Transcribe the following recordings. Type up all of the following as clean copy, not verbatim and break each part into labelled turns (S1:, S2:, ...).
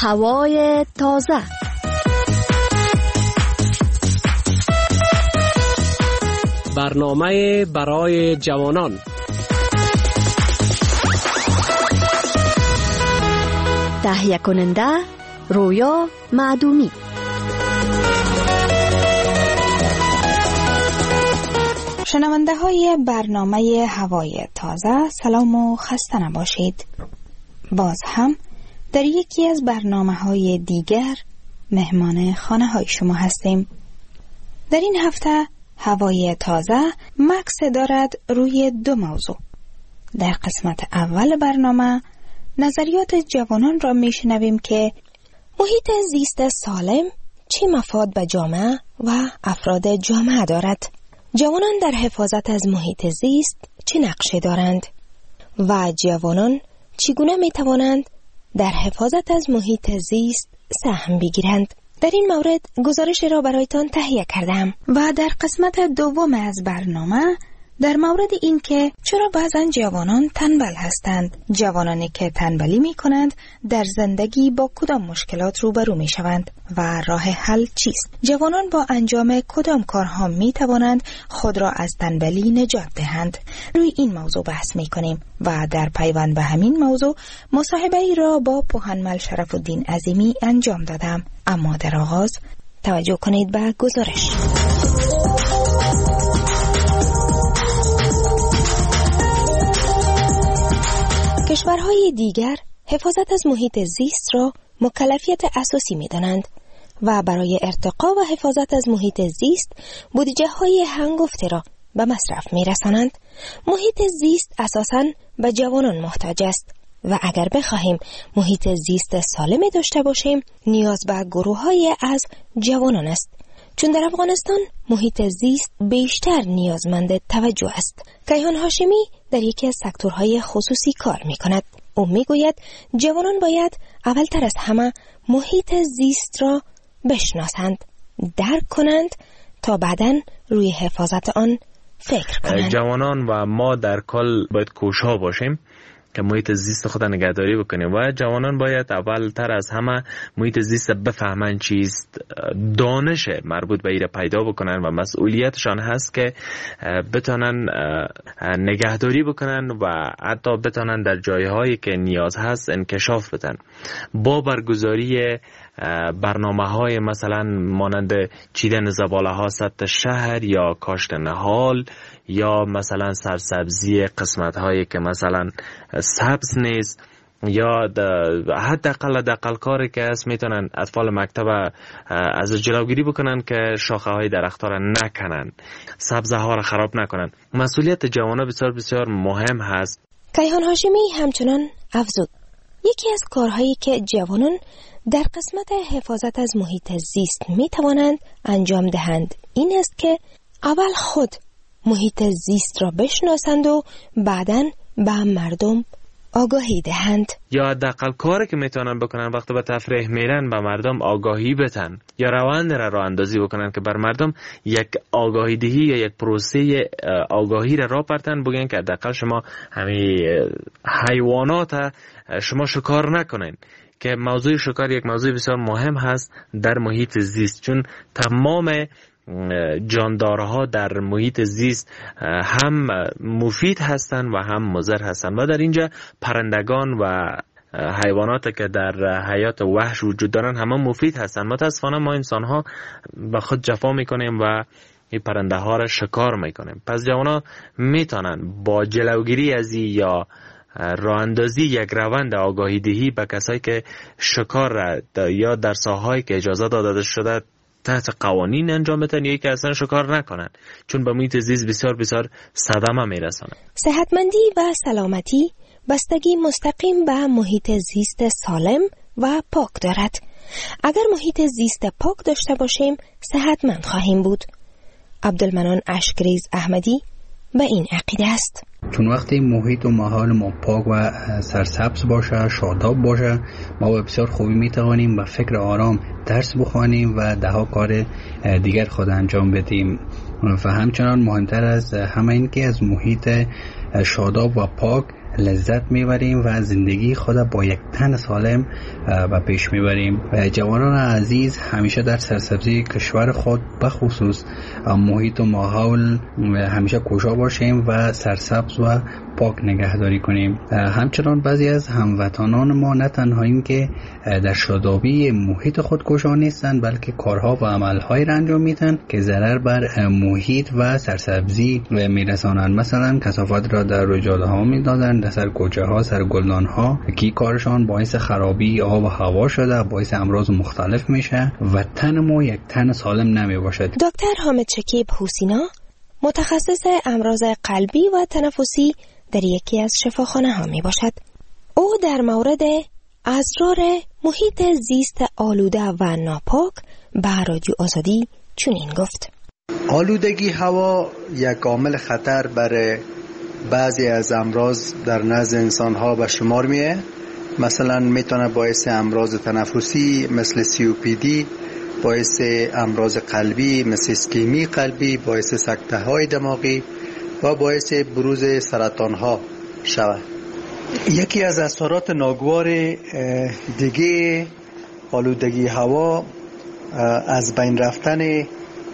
S1: هوای تازه.
S2: برنامه برای جوانان.
S1: تهیه کننده رویا معدومی.
S3: شنونده های برنامه هوای تازه، سلام و خسته نباشید. باز هم در یکی از برنامه های دیگر مهمان خانه های شما هستیم. در این هفته هوای تازه مکس دارد روی دو موضوع. در قسمت اول برنامه نظریات جوانان را میشنویم که محیط زیست سالم چه مفاد به جامعه و افراد جامعه دارد. جوانان در حفاظت از محیط زیست چه نقشی دارند و جوانان چگونه می توانند در حفاظت از محیط زیست سهم بگیرند؟ در این مورد گزارش را برایتان تهیه کردم. و در قسمت دوم از برنامه در مورد این که چرا بعضن جوانان تنبل هستند، جوانانی که تنبلی می کنند در زندگی با کدام مشکلات روبرو می شوند و راه حل چیست؟ جوانان با انجام کدام کارها می توانند خود را از تنبلی نجات دهند؟ روی این موضوع بحث می کنیم و در پیوند به همین موضوع مصاحبه ای را با پوهنمل شرف‌الدین عظیمی انجام دادم. اما در آغاز توجه کنید به گزارش. کشورهای دیگر حفاظت از محیط زیست را مکلفیت اساسی می دانند و برای ارتقا و حفاظت از محیط زیست بودجه های هنگفته را به مصرف می رسانند. محیط زیست اساساً به جوانان محتاج است و اگر بخواهیم محیط زیست سالمی داشته باشیم نیاز به گروه های از جوانان است، چون در افغانستان محیط زیست بیشتر نیازمند توجه است. کیهان هاشمی در یکی از سکتورهای خصوصی کار می کند. او می گوید جوانان باید اولتر از همه محیط زیست را بشناسند، درک کنند تا بعداً روی حفاظت آن فکر کنند.
S4: جوانان و ما در کل باید کوشا باشیم که محیط زیست خود نگهداری بکنیم و جوانان باید اولتر از همه محیط زیست بفهمن چیست، دانش مربوط به ایره پیدا بکنن و مسئولیتشان هست که بتونن نگهداری بکنن و حتی بتونن در جایهایی که نیاز هست انکشاف بدن. با برگزاری برنامه‌های مثلا مانند چیدن زباله‌ها سطح شهر یا کاشت نهال یا مثلا سرسبزی قسمت‌هایی که مثلا سبز نیست یا حداقل کاری که هست میتونن اطفال مکتب از جلوگیری بکنن که شاخه های درخت‌ها را نکنن، سبزه ها را خراب نکنن. مسئولیت جوانان بسیار بسیار مهم هست.
S3: کیهان هاشمی همچنان افزود یکی از کارهایی که جوانان در قسمت حفاظت از محیط زیست می توانند انجام دهند این است که اول خود محیط زیست را بشناسند و بعداً به مردم آگاهی دهند.
S4: یا حداقل کاری که میتونن بکنن وقتی به تفریح میرن به مردم آگاهی بدن یا روند را اندازی بکنن که بر مردم یک آگاهی دهی یا یک پروسه آگاهی را پرتن بگن که حداقل شما همین حیوانات شما شکار نکنین، که موضوع شکار یک موضوع بسیار مهم هست در محیط زیست، چون تمام جاندارها در محیط زیست هم مفید هستند و هم مضر هستند و در اینجا پرندگان و حیوانات که در حیات وحش وجود دارن همه مفید هستند. متاسفانه ما انسان ها به خود جفا میکنیم و این پرنده ها را شکار میکنیم. پس جوانا میتونن با جلوگیری از یا راه اندازی یک روند آگاهی دهی به کسایی که شکار یا در ساحه‌ای که اجازه داده شده تحت قوانین انجام بدن یا که اصلا شکار نکنن، چون به محیط زیست بسیار بسیار صدمه میرسونه.
S3: صحتمندی و سلامتی بستگی مستقیم به محیط زیست سالم و پاک دارد. اگر محیط زیست پاک داشته باشیم صحتمند خواهیم بود. عبدالمنان اشکریز احمدی به این عقیده است.
S5: چون وقتی محیط و ماحول ما پاک و سرسبز باشه، شاداب باشه، ما به بسیار خوبی میتوانیم با فکر آرام درس بخوانیم و دهها کار دیگر خود انجام بدیم. و همچنان مهمتر از همه این که از محیط شاداب و پاک لذت میبریم و زندگی خود با یک تن سالم به پیش میبریم. جوانان عزیز همیشه در سرسبزی کشور خود بخصوص محیط و ماحول همیشه کوشا باشیم و سرسبز و پاک نگهداری کنیم. همچنان بعضی از هموطنان ما نه تنها این که در شادابی محیط خود کوشا نیستند، بلکه کارها و عملهایی را انجام میدن که ضرر بر محیط و سرسبزی میرسانند. مثلا کثافات را در جاده ها میدادند، در سر کوچه ها، سر گلدان ها، که کارشان باعث خرابی آب و هوا شده، باعث امراض مختلف میشه و تن ما یک تن سالم نمی باشد.
S3: دکتر حامد شکیب حسینا متخصص امراض قلبی و تنفسی در یکی از شفاخانه ها می باشد. او در مورد اسرار محیط زیست آلوده و ناپاک به رادیو آزادی چنین گفت:
S6: آلودگی هوا یک عامل خطر برای بعضی از امراض در نزد انسان ها به شمار میه. مثلا میتونه باعث امراض تنفسی مثل COPD، باعث امراض قلبی مثل اسکمی قلبی، باعث سکته های دماغی و باعث بروز سرطان ها شود. یکی از اثرات ناگوار دیگه آلودگی هوا از بین رفتن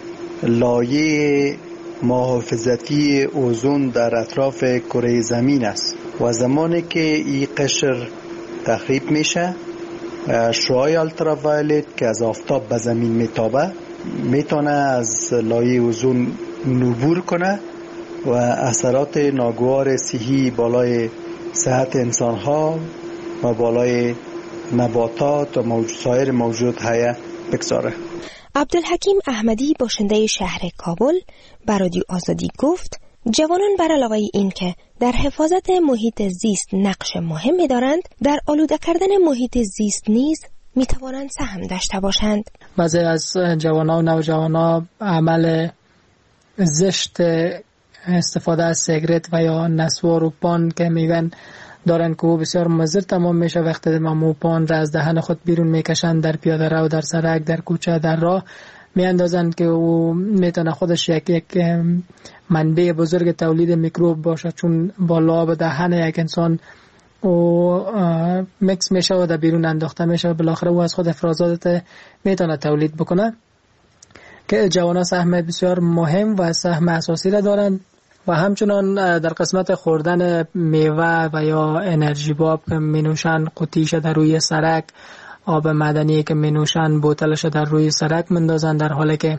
S6: لایه محافظتی اوزون در اطراف کره زمین است و زمانی که این قشر تخریب میشه، شعاع التراوایلت که از آفتاب به زمین میتابه میتونه از لایه اوزون عبور کنه و اثرات ناگوار صحی بالای صحت انسان ها و بالای نباتات و سایر موجودات حیه بگذاره.
S3: عبدالحکیم احمدی باشنده شهر کابل به رادیو آزادی گفت: جوانان بر علاوه این که در حفاظت محیط زیست نقش مهمی دارند، در آلوده کردن محیط زیست نیز می توانند سهم داشته باشند.
S7: بعضی از جوانان و نوجوانان عمل زشت استفاده از سیگرت و یا نسوار و پان که میگن دارن که بسیار مضر تمام میشه وقتی مو پان را از دهن خود بیرون میکشن، در پیاده رو، در سرک، در کوچه، در راه میاندازن که او میتونه خودش یک منبع بزرگ تولید میکروب باشه، چون با لعاب دهن یک انسان او مکس میشه و در بیرون انداخته میشه، بالاخره او از خود افرازات میتونه تولید بکنه. که جوانان سهم بسیار مهم و سهم اساسی را دارند و همچنان در قسمت خوردن میوه و یا انرژی باب که مینوشن، قطیش در روی سرک، آب معدنی که مینوشن بوتلش در روی سرک مندازن، در حالی که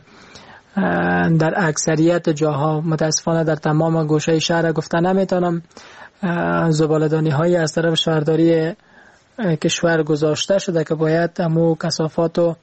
S7: در اکثریت جاها متاسفانه در تمام گوشه شهر گفته نمیتونم زباله‌دانی های از طرف شهرداری کشور گذاشته شده که باید همو کثافات و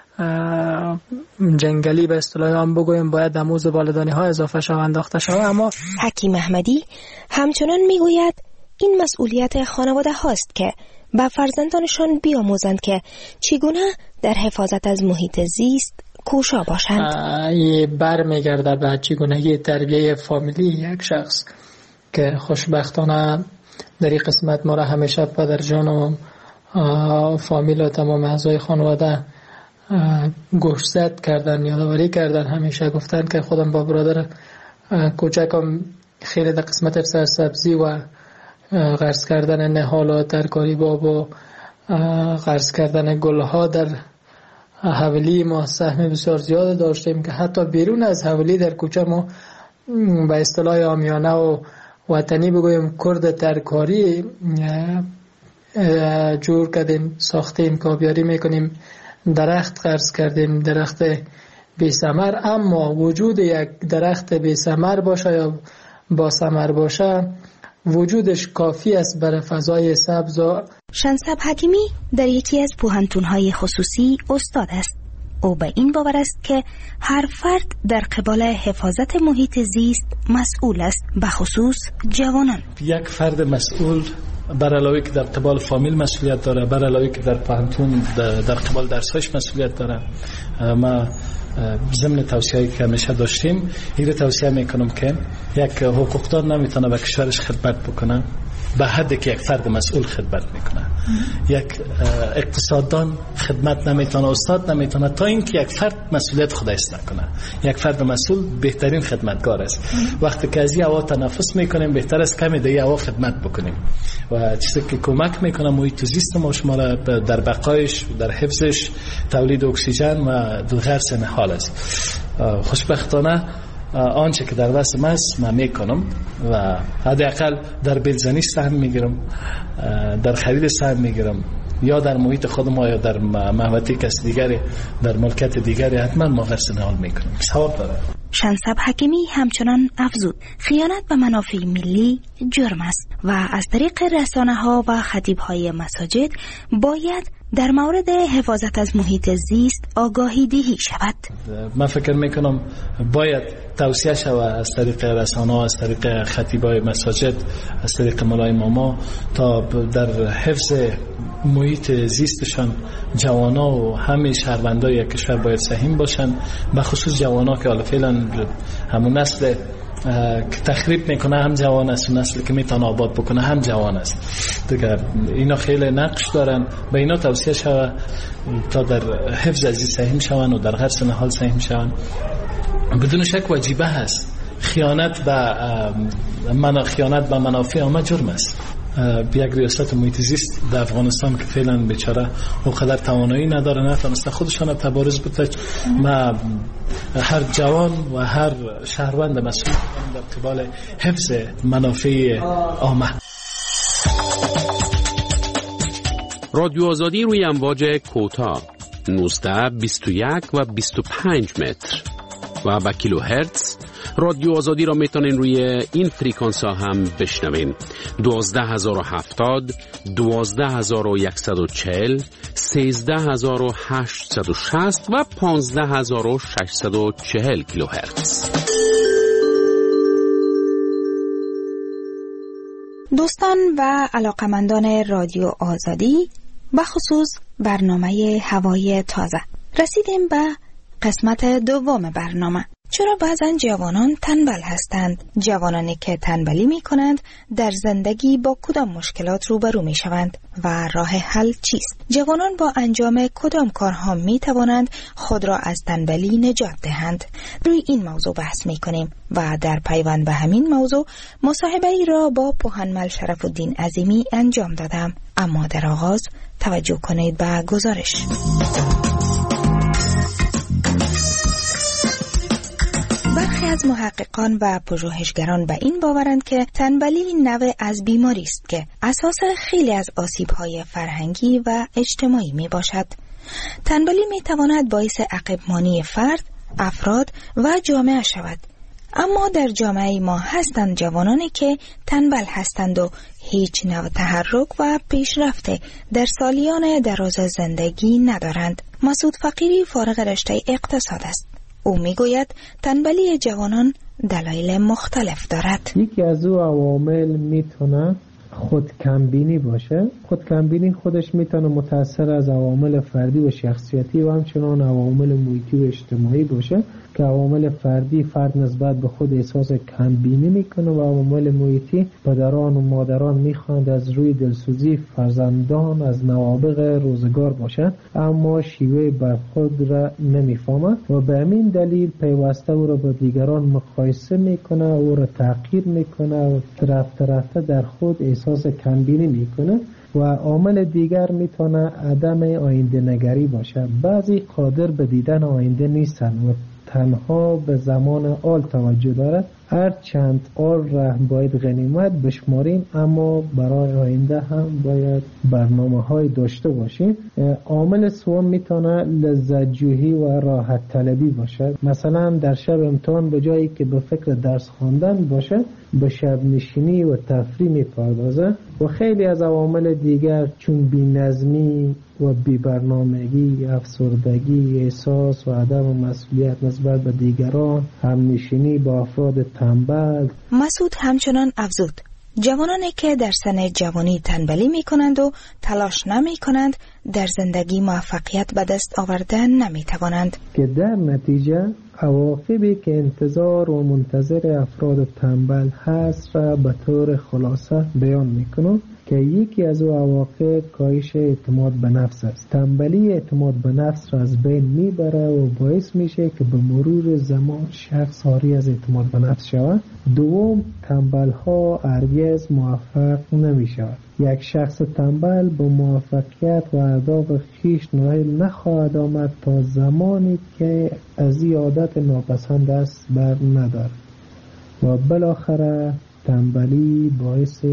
S7: جنگلی به اصطلاح هم بگویم باید همو زباله‌دانی ها اضافه شود، انداخته شود. اما
S3: حکیم احمدی همچنان میگوید این مسئولیت خانواده هاست که به فرزندانشان بیاموزند که چگونه در حفاظت از محیط زیست کوشا باشند.
S7: برمیگرده به چگونگی تربیه فامیلی یک شخص که خوشبختانه در این قسمت ما را همیشه پدرجان و فامیل و تمام اعضای خانواده گوشزد کردن، یادآوری کردن، همیشه گفتن که خودم با برادر کوچکم خیلی در قسمت سرسبزی و غرس کردن نهال و ترکاری باب و غرس کردن گلها در حولی ما سهم بسیار زیاد داشتیم که حتی بیرون از حولی در کوچه ما به اصطلاح عامیانه و وطنی بگویم کرد ترکاری جور کردیم، ساختیم، کابیاری میکنیم، درخت غرس کردیم، درخت بی ثمر. اما وجود یک درخت بی ثمر باشه یا با ثمر باشه وجودش کافی است برای فضای سبز.
S3: شنسب حکیمی در یکی از پوهنتون‌های خصوصی استاد است. او به این باور است که هر فرد در قبال حفاظت محیط زیست مسئول است، به خصوص جوانان.
S8: یک فرد مسئول بر علاوه که در قبال فامیل مسئولیت داره، بر علاوه که در پانتون در قبال درس‌هاش مسئولیت داره. ما ضمن توصیه‌ای که همیشه داشتیم این رو توصیه میکنم که یک حقوقدار نمیتونه به کشورش خدمت بکنه به حدی که یک فرد مسئول خدمت میکنه. یک اقتصاددان خدمت نمیتونه، استاد نمیتونه تا اینکه یک فرد مسئولیت خودش نکنه. یک فرد مسئول بهترین خدمتگار است. وقتی که از این هوا تنفس میکنیم بهتر است کمی در این هوا خدمت بکنیم و چیزی که کمک میکنه محیط زیست ما شما را در بقایش، در حفظش، تولید اکسیژن و غیر سن حال است. خوشبختانه آنچه که در دست است من میکنم و حداقل در بلزنی سهم میگیرم، در خرید سهم میگیرم، یا در محیط خود ما یا در محوطه کس دیگری، در ملکت دیگری حتما ما غیر سن حال میکنیم. ثواب داره.
S3: شنسب حکیمی همچنان افزود خیانت به منافع ملی جرم است و از طریق رسانه‌ها و خطیب‌های مساجد باید در مورد حفاظت از محیط زیست آگاهی دهی شود.
S8: من فکر میکنم باید توصیه شود از طریق رسانه‌ها، از طریق خطیب‌های مساجد، از طریق مولای ماما تا در حفظ محیط زیستشان جوانا و همه شهروندای کشور باید سهم باشن، به خصوص جوانا که حالا فعلا همون نسل که تخریب میکنه هم جوان است و نسلی که میتونه آباد بکنه هم جوان است دیگه. اینا خیلی نقش دارن، به اینا توصیه شود تا در حفظ از این سهم شون و در هر سن حال سهم شون. بدون شک واجبه هست. خیانت به منافع عامه جرم است. یک ریاست محیط زیست در افغانستان که فعلا بیچاره اونقدر توانایی نداره، نتونسته خودشان تبارز بده. ما هر جوان و هر شهروند مسئول در قبال حفظ منافع عامه.
S2: رادیو آزادی روی امواج کوتاه 19، 21 و 25 متر و با کیلوهرتز. رادیو آزادی را میتونین روی این فریکانس ها هم بشنوین: 12070، 12140، 13860 و 15640 کیلوهرتز.
S3: دوستان و علاقمندان رادیو آزادی، بخصوص برنامه هوای تازه، رسیدیم به قسمت دوم برنامه. چرا بعضن جوانان تنبل هستند؟ جوانانی که تنبلی می کنند در زندگی با کدام مشکلات روبرو می شوند و راه حل چیست؟ جوانان با انجام کدام کارها می توانند خود را از تنبلی نجات دهند؟ روی این موضوع بحث می کنیم و در پیوند به همین موضوع مصاحبه ای را با پوهنمل شرف الدین عظیمی انجام دادم. اما در آغاز توجه کنید به گزارش. برخی از محققان و پژوهشگران به این باورند که تنبلی نوع از بیماری است که اساس خیلی از آسیب‌های فرهنگی و اجتماعی می باشد. تنبلی می تواند باعث عقب‌مانی فرد، افراد و جامعه شود. اما در جامعه ما هستند جوانانی که تنبل هستند و هیچ نوع تحرک و پیشرفت در سالیان دراز زندگی ندارند. مسعود فقیری فارغ رشته اقتصاد است. او میگوید تنبلی جوانان دلایل مختلف دارد.
S9: یکی از او عوامل میتونه خودکمبینی باشه. خودکمبینی خودش میتونه متأثر از عوامل فردی و شخصیتی و همچنان عوامل محیطی و اجتماعی باشه که عوامل فردی فرد نسبت به خود احساس کمبینی میکنه و عوامل محیطی پدران و مادران میخواند از روی دلسوزی فرزندان از نوابغ روزگار باشند اما شیوه برخورد را نمیفهمند و به همین دلیل پیوسته او را با دیگران مقایسه میکنه، او را تحقیر میکنه و رفته در خود احساس کمبینی میکنه. و عامل دیگر میتونه عدم آینده نگری باشه. بعضی قادر به دیدن آینده نیستن و تنها به زمان آل توجه دارد. هر چند آل را باید غنیمت بشماریم اما برای آینده هم باید برنامه‌های داشته باشیم. عامل سوم میتونه لذت جویی و راحت طلبی باشه. مثلا در شب امتحان به جایی که به فکر درس خواندن باشه به شب نشینی و تفریح میپردازه. و خیلی از عوامل دیگر چون بی‌نظمی و بی‌برنامگی، افسردگی، احساس و عدم مسئولیت نسبت به دیگران، همنشینی با افراد تنبل.
S3: مسعود همچنان افزود جوانانی که در سن جوانی تنبلی می کنند و تلاش نمی کنند در زندگی موفقیت به دست آوردن نمی توانند
S9: که در نتیجه عواقبی که انتظار و منتظر افراد تنبل هست را به طور خلاصه بیان می کنم که یکی از او عواقب کاهش اعتماد به نفس است. تنبلی اعتماد به نفس را از بین میبره و باعث میشه که به مرور زمان شخص عاری از اعتماد به نفس شود. دوم، تنبل ها هرگز موفق نمی شود. یک شخص تنبل به موفقیت و اهداف خویش نائل نخواهد آمد تا زمانی که از این عادت ناپسند است بر ندارد و بالاخره تنبلی باعث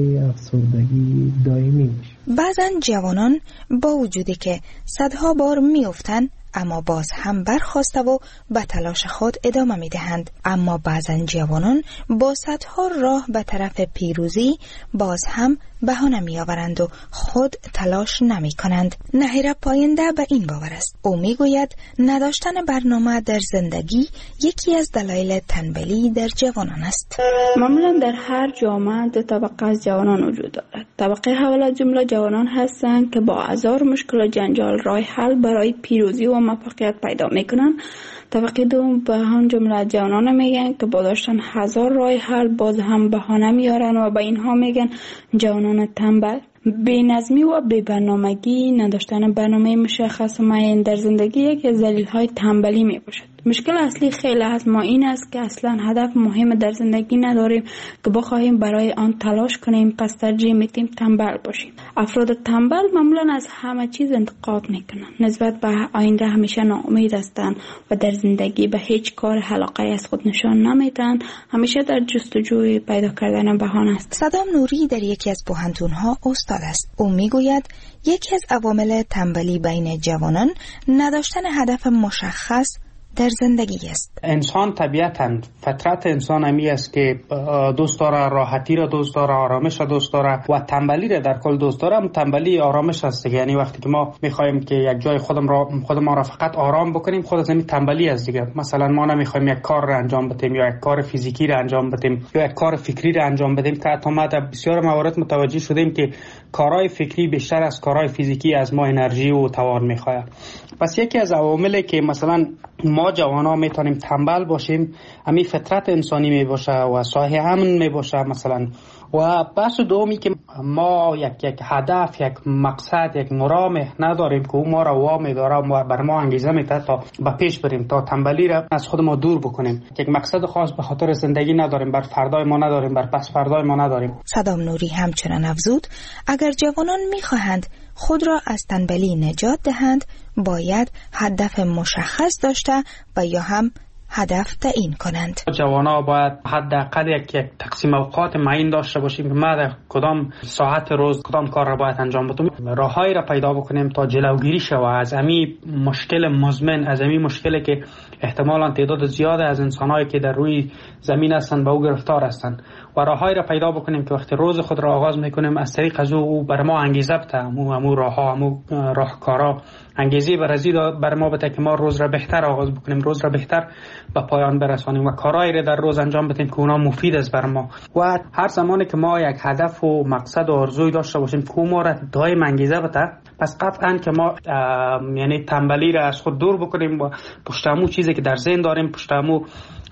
S9: افسردگی دائمی میشه.
S3: بعضا جوانان با وجودی که صدها بار میافتند اما باز هم برخاسته و به تلاش خود ادامه میدهند، اما بعضا جوانان با صدها راه به طرف پیروزی باز هم بهانه میآورند و خود تلاش نمی کنند. نهیر پاینده به این باور است. او میگوید نداشتن برنامه در زندگی یکی از دلایل تنبلی در جوانان است.
S10: معمولا در هر جامعه دو طبقه از جوانان وجود دارد. طبقه اول از جمله جوانان هستند که با هزار مشکل و جنجال راه حل برای پیروزی و موفقیت پیدا میکنند. طبقه دوم به هم جمله جوانان میگن که با داشتن هزار راه حل باز هم بهانه میارن و به اینها میگن جوانان تنبل. بی‌نظمی و بی‌برنامگی، نداشتن برنامه مشخص و معین در زندگی یکی از دلایل تنبلی میباشد. مشکل اصلی خیلی از ما این است که اصلا هدف مهم در زندگی نداریم که بخواهیم برای آن تلاش کنیم، پس ترجیح میدیم تنبل باشیم. افراد تنبل معمولا از همه چیز انتقاد میکنند، نسبت به آینده همیشه ناامید هستند و در زندگی به هیچ کار علاقه از خود نشان نمیدن، همیشه در جستجوی پیدا کردن بهانه است.
S3: صدام نوری در یکی از پوهنتون‌ها استاد است. او میگوید یکی از عوامل تنبلی بین جوانان نداشتن هدف مشخص در زندگی است.
S11: انسان طبیعتاً فطرت انسان همی است که دوست داره راحتی را دوست داره، آرامش را دوست داره و تنبلی را در کل دوست داره. تنبلی آرامش است. یعنی وقتی که ما میخوایم که یک جای خودمان را فقط آرام بکنیم، خود از همین تنبلی است دیگه. مثلا ما نمیخوایم یک کار را انجام بدیم یا یک کار فیزیکی را انجام بدیم یا یک کار فکری را انجام بدیم که حتی ما در بسیار موارد متوجه شدیم که کارهای فکری بیشتر از کارهای فیزیکی از ما انرژی و توان میخواد. پس یکی از عواملی که مثلا ما جوانا میتونیم تنبل باشیم همین فطرت انسانی میباشه و صاحب امن میباشه مثلا. و بحث دومی که ما یک هدف، یک مقصد، یک مرام نداریم که اون ما را وامی داره و بر ما انگیزه میده تا به پیش بریم، تا تنبلی را از خود ما دور بکنیم. یک مقصد خاص به خاطر زندگی نداریم، بر فردای ما نداریم، بر پس فردای ما نداریم.
S3: صدام نوری همچنان افزود اگر جوانان میخواهند خود را از تنبلی نجات دهند باید هدف مشخص داشته و یا هم هدف تعیین کنند.
S11: جوانا باید حداقل یک تقسیم اوقات معین داشته باشیم که ما در کدام ساعت روز کدام کار را باید انجام بدیم. راههایی را پیدا بکنیم تا جلوگیری شود از همین مشکل مزمن، از همین مشکلی که احتمالاً تعداد زیاد از انسان‌هایی که در روی زمین هستند به او گرفتار هستند و راههایی را پیدا بکنیم که وقتی روز خود را آغاز میکنیم از طریق از او بر ما انگیزه بده، همون راهها، همون راهکارها انگیزه بر ما بده که ما روز را بهتر آغاز بکنیم، روز را بهتر به پایان برسانیم و کارهایی را در روز انجام بدیم که اونا مفید است بر ما. و هر زمانی که ما یک هدف و مقصد و آرزوی داشته باشیم که ما را دائم انگیزه بده، پس قطعاً که ما یعنی تنبلی را از خود دور بکنیم و پشتمو چیزی که در ذهن داریم پشتمو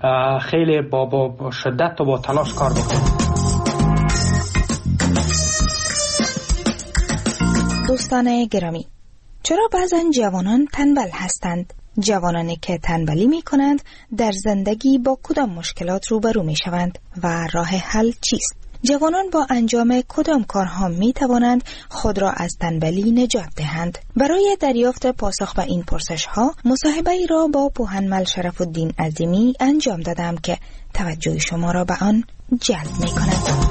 S11: خیلی با شدت و با تلاش کار بکنیم.
S3: دوستان گرامی، چرا بعضا جوانان تنبل هستند؟ جوانانی که تنبلی می کنند در زندگی با کدام مشکلات روبرو می شوند و راه حل چیست؟ جوانان با انجام کدام کارها می توانند خود را از تنبلی نجات دهند؟ برای دریافت پاسخ به این پرسش ها مصاحبه ای را با پوهنمل شرف الدین عظیمی انجام دادم که توجه شما را به آن جلب می کند.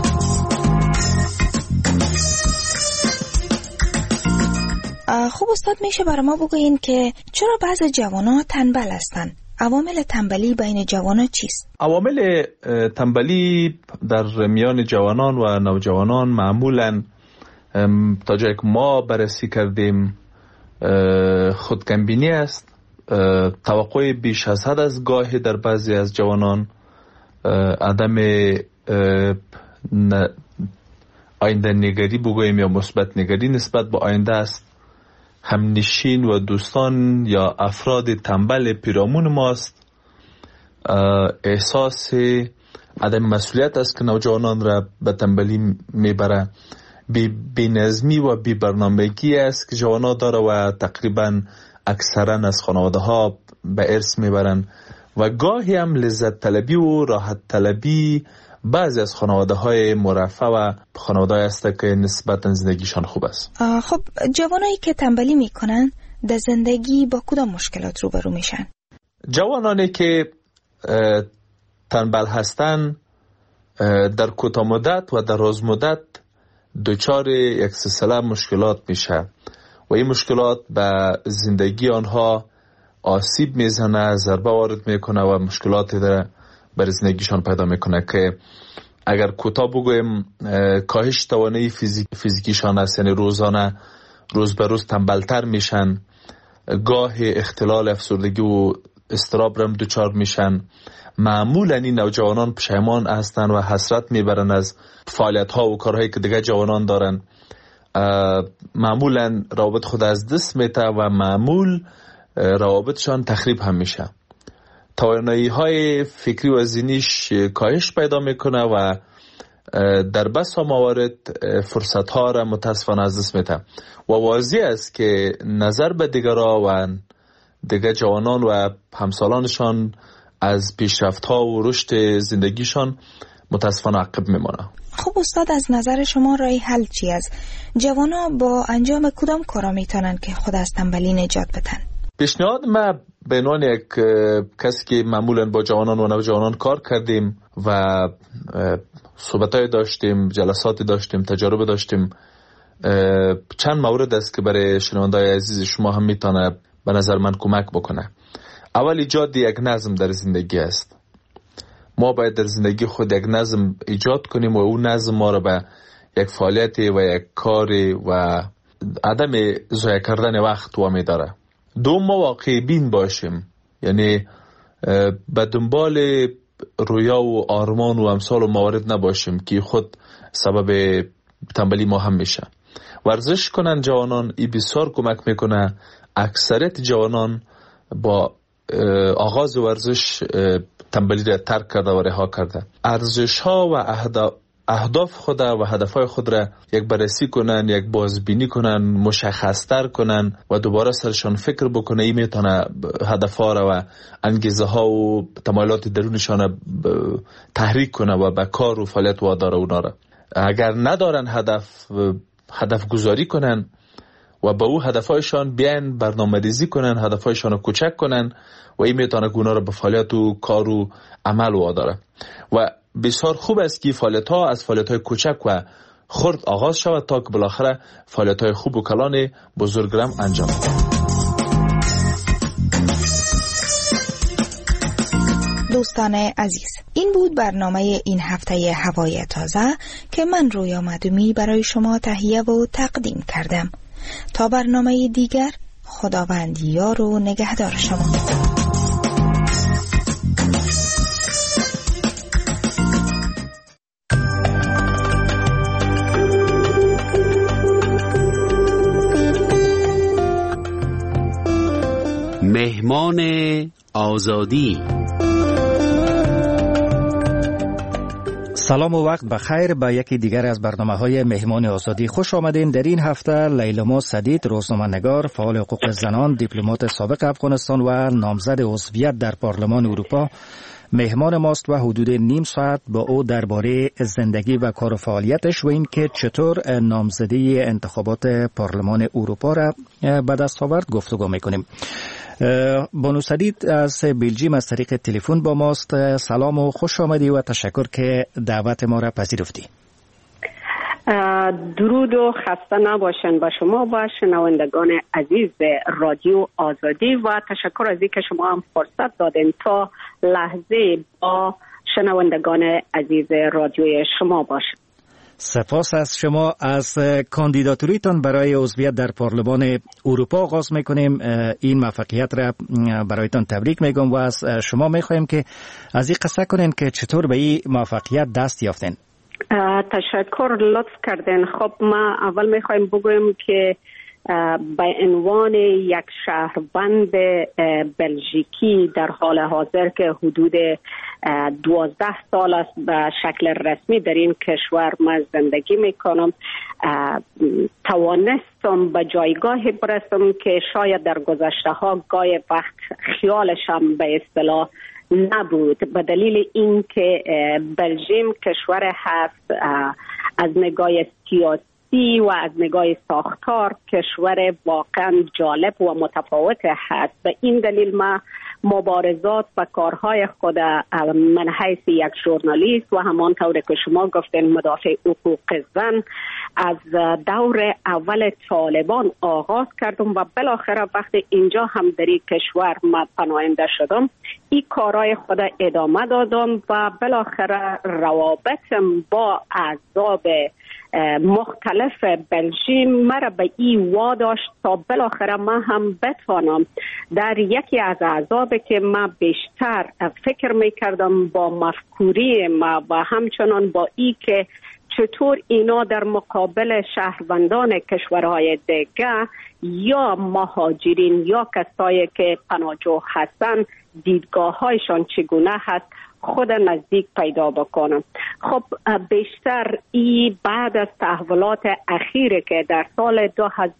S3: خوب استاد، میشه برای ما بگوین که چرا بعض جوانان تنبل هستند؟ عوامل تنبلی بین جوانان چیست؟
S12: عوامل تنبلی در میان جوانان و نوجوانان معمولاً تا جایی که ما بررسی کردیم خودکمبینی است، توقع بیش از حد از گاهی در بعضی از جوانان، عدم آینده نگری بگوییم یا مثبت نگری نسبت به آینده است. همنشین و دوستان یا افراد تنبل پیرامون ماست. احساس عدم مسئولیت است که نوجوانان را به تنبلی میبره. بی نظمی و بی برنامگی است که جوانان داره و تقریبا اکثرا از خانواده ها به ارث میبرن و گاهی هم لذت طلبی و راحت طلبی بعضی از خانواده های مرفه و خانواده های است که نسبتا زندگیشان خوب است.
S3: خب جوانایی که تنبلی میکنن در زندگی با کدام مشکلات روبرو میشن؟
S12: جوانانی که تنبل هستن در کوتاه مدت و دراز مدت دچار یک سلسله مشکلات میشه و این مشکلات به زندگی آنها آسیب میزنه، ضربه وارد میکنه و مشکلاتی داره برای زندگیشان پیدا میکنه که اگر کوتاه بگویم کاهش توانایی فیزیکیشان است، یعنی روزانه روز به روز تنبلتر میشن، گاه اختلال افسردگی و اضطراب رم دچار میشن. معمولا این نوجوانان پشیمان هستن و حسرت میبرن از فعالیت ها و کارهایی که دیگه جوانان دارن. معمولا روابط خود از دست میته و معمول روابطشان تخریب هم میشه. توانایی های فکری و ذهنیش کاهش پیدا میکنه و در بسا موارد فرصت ها را متاسفانه از دست میته و واضح است که نظر به دیگران و دیگر جوانان و همسالانشان از پیشرفت ها و رشد زندگیشان متاسفانه عقب میمانه.
S3: خب استاد، از نظر شما راه حل چی است؟ جوانا با انجام کدام کارا میتونن که خود از تنبلی نجات بدن؟
S12: پیشنهاد ما به عنوان یک کسی که معمولا با جوانان و نوجوانان کار کردیم و صحبتای داشتیم، جلساتی داشتیم، تجارب داشتیم، چند مورد است که برای شنونده‌های عزیز شما هم میتونه به نظر من کمک بکنه. اول ایجاد یک نظم در زندگی است. ما باید در زندگی خود یک نظم ایجاد کنیم و اون نظم ما رو به یک فعالیت و یک کار و عدم ضایع کردن وقت وامی داره. دوم، ما واقع بین باشیم، یعنی به دنبال رویا و آرمان و امثال و موارد نباشیم که خود سبب تنبلی ما هم میشه. ورزش کنن جوانان، این بسیار کمک میکنه. اکثریت جوانان با آغاز ورزش تنبلی را ترک کرده و رها کرده. ارزش ها و اهداف خود و هدفهای خود را یک بررسی کنن، یک بازبینی کنن، مشخص‌تر کنن و دوباره سرشان فکر بکنه. این میتونه هدفها را و انگیزه ها و تمایلات درونشان تحریک کنه و به کار و فعالیت واداره اونا را. اگر ندارن هدف گذاری کنن و با او هدفهایشان بیان برنامه‌ریزی کنن، هدفهایشان رو کوچک کنن و این میتونه اونا را به فعالیت و کار و عمل واداره. و بسیار خوب است که فعالیت ها از فعالیت های کوچک و خرد آغاز شود تا که بالاخره فعالیت های خوب و کلان بزرگرم انجام دهد.
S3: دوستان عزیز، این بود برنامه این هفته هوای تازه که من رویا معدومی برای شما تهیه و تقدیم کردم. تا برنامه دیگر، خداوند یار و نگهدار شما.
S2: مهمان آزادی.
S13: سلام و وقت بخیر به یکی دیگر از برنامه‌های مهمان آزادی. خوش آمدین. در این هفته لیلما سدید، روزنامه‌نگار، فعال حقوق زنان، دیپلمات سابق افغانستان و نامزد عضویت در پارلمان اروپا مهمان ماست و حدود نیم ساعت با او درباره زندگی و کار و فعالیتش و این که چطور نامزدی انتخابات پارلمان اروپا را به دست آورد گفتگو می‌کنیم. بانو سدید از بلژیم از طریق تلفن با ماست. سلام و خوش آمدی و تشکر که دعوت ما را پذیرفتی.
S14: درود و خسته نباشن با شما و شنوندگان عزیز رادیو آزادی و تشکر از اینکه شما هم فرصت دادین تا لحظه با شنوندگان عزیز رادیوی شما باشید.
S13: سپاس از شما. از کاندیداتوریتان برای عضویت در پارلمان اروپا آغاز میکنیم. این موفقیت را برایتان تبریک میگم و از شما میخوایم که از این قصه کنین که چطور به این موفقیت دست یافتین.
S14: تشکر، لطف کردین. خب ما اول میخوایم بگویم که به عنوان یک شهروند بلژیکی در حال حاضر که حدود 12 سال است به شکل رسمی در این کشور من زندگی میکنم، توانستم به جایگاهی برسم که شاید در گذشته ها گاهی وقت خیالشم به اصطلاح نبود، به دلیل اینکه بلژیم کشور هست از نگاه سیاسی و از نگاه ساختار کشور واقعا جالب و متفاوت هست. به این دلیل ما مبارزات و کارهای خود من حیث یک ژورنالیست و همانطور که شما گفتین مدافع حقوق زن از دور اول طالبان آغاز کردم و بالاخره وقتی اینجا هم در این کشور ما پناهنده شدم این کارهای خود ادامه دادم و بالاخره روابطم با احزاب مختلف بلژیم مرا به این واداشت تا بالاخره ما هم بتوانم در یکی از احزاب که ما بیشتر فکر میکردم با مفکوری ما و همچنان با ای که چطور اینا در مقابل شهروندان کشورهای دیگه یا مهاجرین یا کسایی که پناهجو هستن دیدگاه هایشان چگونه هست خود نزدیک پیدا بکنم. خب بیشتر ای بعد از تحولات اخیره که در سال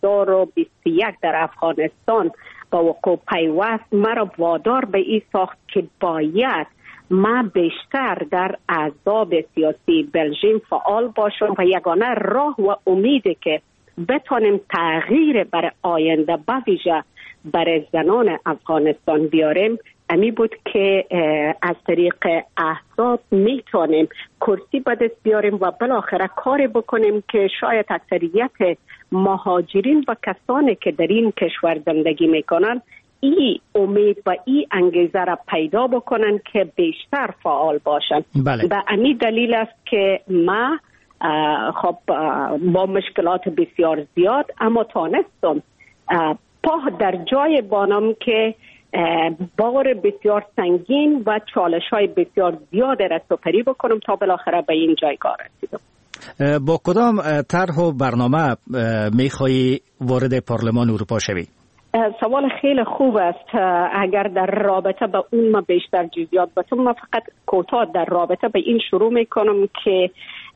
S14: 2021 در افغانستان با وقوع پیوست مرا وادار به این ساخت که باید ما بیشتر در احزاب سیاسی بلژیم فعال باشم و یگانه راه و امیدی که بتونیم تغییر بر آینده به ویژه برای زنان افغانستان بیاریم امی بود که از طریق احزاب میتونیم کرسی به دست بیاریم و بالاخره کاری بکنیم که شاید اکثریت مهاجرین و کسانی که در این کشور زندگی میکنن این امید و این انگیزه را پیدا بکنن که بیشتر فعال باشن.
S13: بله.
S14: به همین دلیل است که ما خب با مشکلات بسیار زیاد اما تانستم پا در جای بانم که بار بسیار سنگین و چالش های بسیار زیاد را سپری بکنم تا بالاخره به این جایگاه رسیدم.
S13: با کدام طرح و برنامه میخوایی وارد پارلمان اروپا شوی؟
S14: سوال خیلی خوب است. اگر در رابطه به اون ما بیشتر جزئیات بتونم، من فقط کوتاه در رابطه به این شروع میکنم که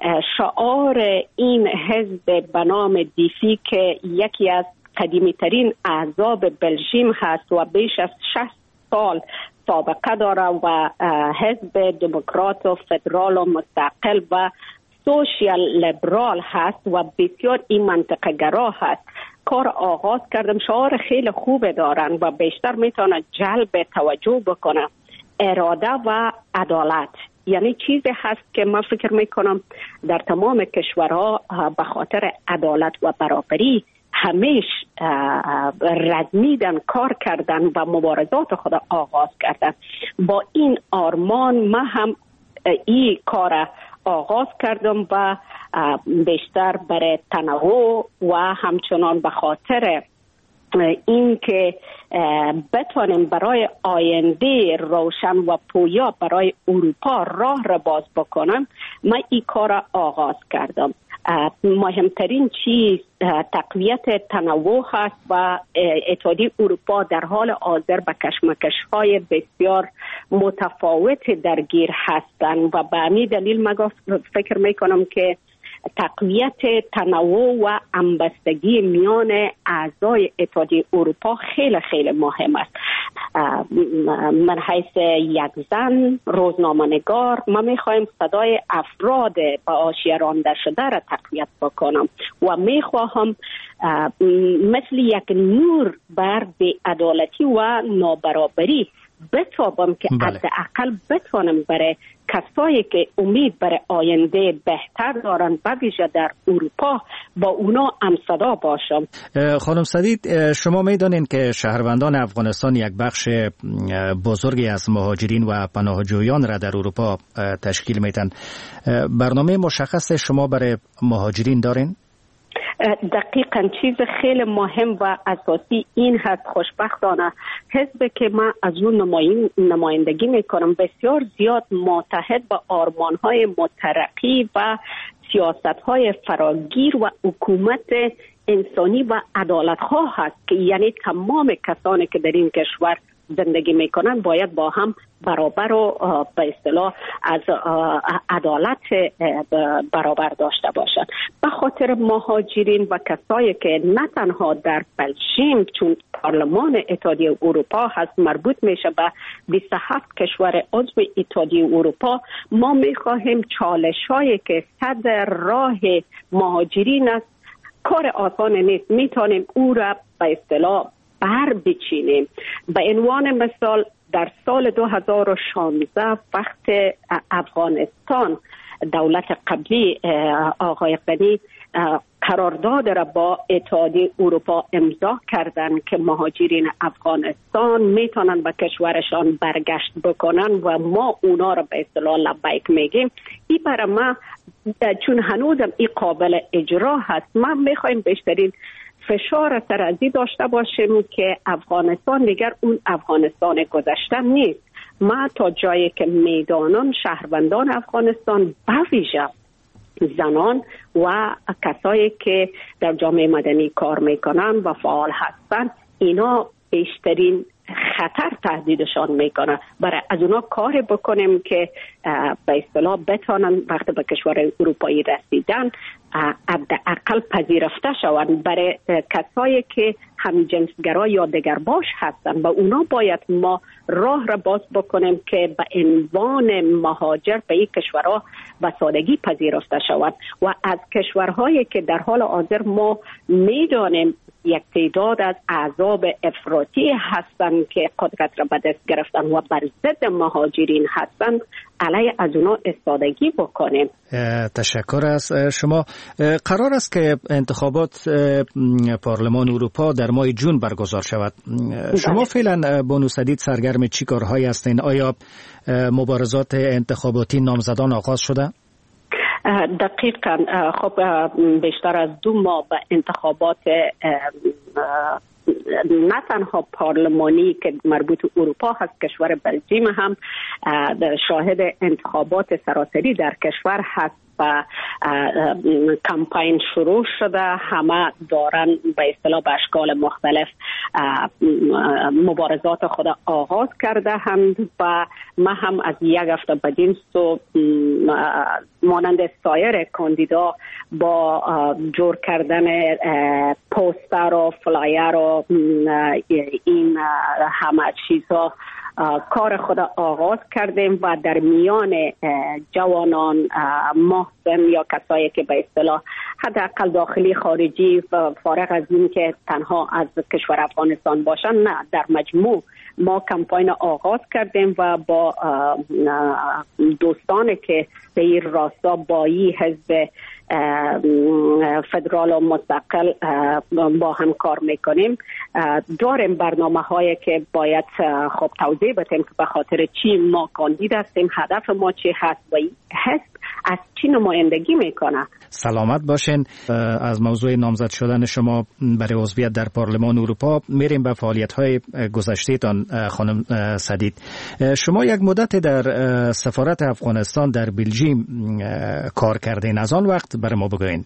S14: شعار این حزب به نام دیفی که یکی از قدیمی ترین احزاب بلژیم هست و بیش از 60 سال سابقه داره و حزب دموکرات و فدرال و مستقل و سوشیال لیبرال هست و بسیار این منطقه گرا هست کار آغاز کردم. شعار خیلی خوب دارن و بیشتر میتونه جلب توجه بکنه اراده و عدالت، یعنی چیزی هست که من فکر میکنم در تمام کشورها به خاطر عدالت و برابری همیش رزمیدن، کار کردن و مبارزات خود آغاز کردن. با این آرمان من هم این کار آغاز کردم و بیشتر برای تنوع و همچنان به خاطر این که بتوانیم برای آینده روشن و پویا برای اروپا راه را باز بکنم من این کار آغاز کردم. مهمترین چیز تقویت تنوع هست و اتحادیه اروپا در حال حاضر به کشمکش‌های بسیار متفاوت درگیر هستند و به همین دلیل من فکر میکنم که تقویت تنوع و همبستگی میان اعضای اتحادیه اروپا خیلی خیلی مهم است. من حیث یک زن روزنامه‌نگار من میخوایم صدای افراد با حاشیه رانده شده را تقویت بکنم و میخواهم مثل یک نور بر بی‌عدالتی و نابرابری بتابم که حداقل بتوانم برای کسایی که امید برای آینده بهتر دارن به ویژه در اروپا با اونا همصدا باشم.
S13: خانم سدید، شما میدانید که شهروندان افغانستان یک بخش بزرگی از مهاجرین و پناهجویان را در اروپا تشکیل میدن. برنامه مشخص شما برای مهاجرین دارین؟
S14: دقیقاً چیز خیلی مهم و اساسی این هست. خوشبختانه حزب که من از اون نمایندگی میکنم بسیار زیاد متحد با آرمان‌های مترقی و سیاست‌های فراگیر و حکومت انسانی و عدالت‌خواه هست که یعنی تمام کسانی که در این کشور زندگی میکنن باید با هم برابر و به اصطلاح از عدالت برابر داشته باشند. به خاطر مهاجرین و کسایی که نه تنها در بلژیم چون پارلمان اتحادیه اروپا هست مربوط میشه به 27 کشور عضو اتحادیه اروپا، ما میخواهیم چالش‌هایی که صدر راه مهاجرین است کار آسان نیست، میتونیم او را به اصطلاح بر بچینیم. به عنوان مثال در سال 2016 وقت افغانستان دولت قبلی آقای غنی قرارداد را با اتحادیه اروپا امضا کردند که مهاجرین افغانستان میتونن به کشورشان برگشت بکنن و ما اونا را به اصطلاح لبیک میگیم. این برای ما چون هنوزم این قابل اجرا هست، ما میخوایم بیشترین فشار سرازی داشته باشیم که افغانستان دیگر اون افغانستان گذشته نیست. ما تا جایی که میدانم شهروندان افغانستان به ویژه زنان و کسایی که در جامعه مدنی کار میکنن و فعال هستن اینا بیشترین خطر تهدیدشان میکنه. برای از اونا کار بکنیم که به اصطلاح بتانن وقتی به کشور اروپایی رسیدن حداقل پذیرفته شوند. برای کسایی که همجنسگرا یا دگرباش هستن و اونا باید ما راه را باز بکنیم که به عنوان مهاجر به این کشورها به سادگی پذیرفته شوند. و از کشورهایی که در حال حاضر ما میدانیم یک تعداد از احزاب افراطی هستند که قدرت را به دست گرفتن و بر ضد مهاجرین هستند، علیه از اونا استادگی بکنیم.
S13: تشکر از شما. قرار است که انتخابات پارلمان اروپا در ماه جون برگزار شود. شما فعلا بانو سدید سرگرم چی کارهایی هستین؟ آیا مبارزات انتخاباتی نامزدان آغاز شده؟
S14: دقیقاً. خب بیشتر از 2 ماه به انتخابات نه تنها پارلمانی که مربوط اروپا هست، کشور بلژیم هم شاهد انتخابات سراسری در کشور هست و کمپین شروع شده. همه دارن به اصطلاح به اشکال مختلف مبارزات خود آغاز کرده هم و ما هم از یک هفته بدین سو مانند سایر کاندیدا با جور کردن پوستر و فلایر و این همه چیزها کار خود آغاز کردیم و در میان جوانان محسن یا کسایی که به اصطلاح حداقل داخلی خارجی و فارغ از این که تنها از کشور افغانستان باشن، نه، در مجموع ما کمپاین آغاز کردیم و با دوستانی که به این راستا با این حزب فدرال و مستقل با هم کار میکنیم. داریم برنامه هایی که باید خب توضیح بدیم که به خاطر چی ما کاندید هستیم، هدف ما چی هست و حزب از چی نمایندگی میکنه.
S13: سلامت باشین. از موضوع نامزد شدن شما برای عضویت در پارلمان اروپا میریم به فعالیت‌های گذشته‌تان. خانم سدید، شما یک مدت در سفارت افغانستان در بلژیم کار کردین، از آن وقت برای ما بگوین.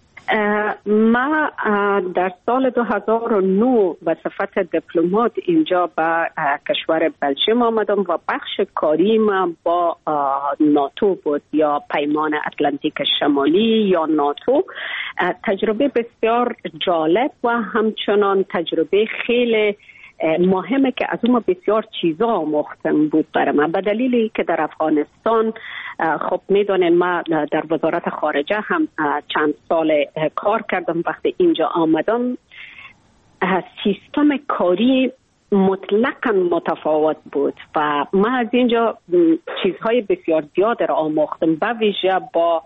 S14: ما در سال 2009 به صفت دیپلمات اینجا به کشور بلژیم آمدم و بخش کاریم با ناتو بود یا پیمان اتلانتیک شمالی یا ناتو. تجربه بسیار جالب و همچنان تجربه خیلی مهمه که از اون بسیار چیزا آموختم بود برای من، به دلیلی که در افغانستان خب میدونین ما در وزارت خارجه هم چند سال کار کردم. وقتی اینجا آمدم سیستم کاری مطلقاً متفاوت بود و من از اینجا چیزهای بسیار زیاد را آموختم. به ویژه با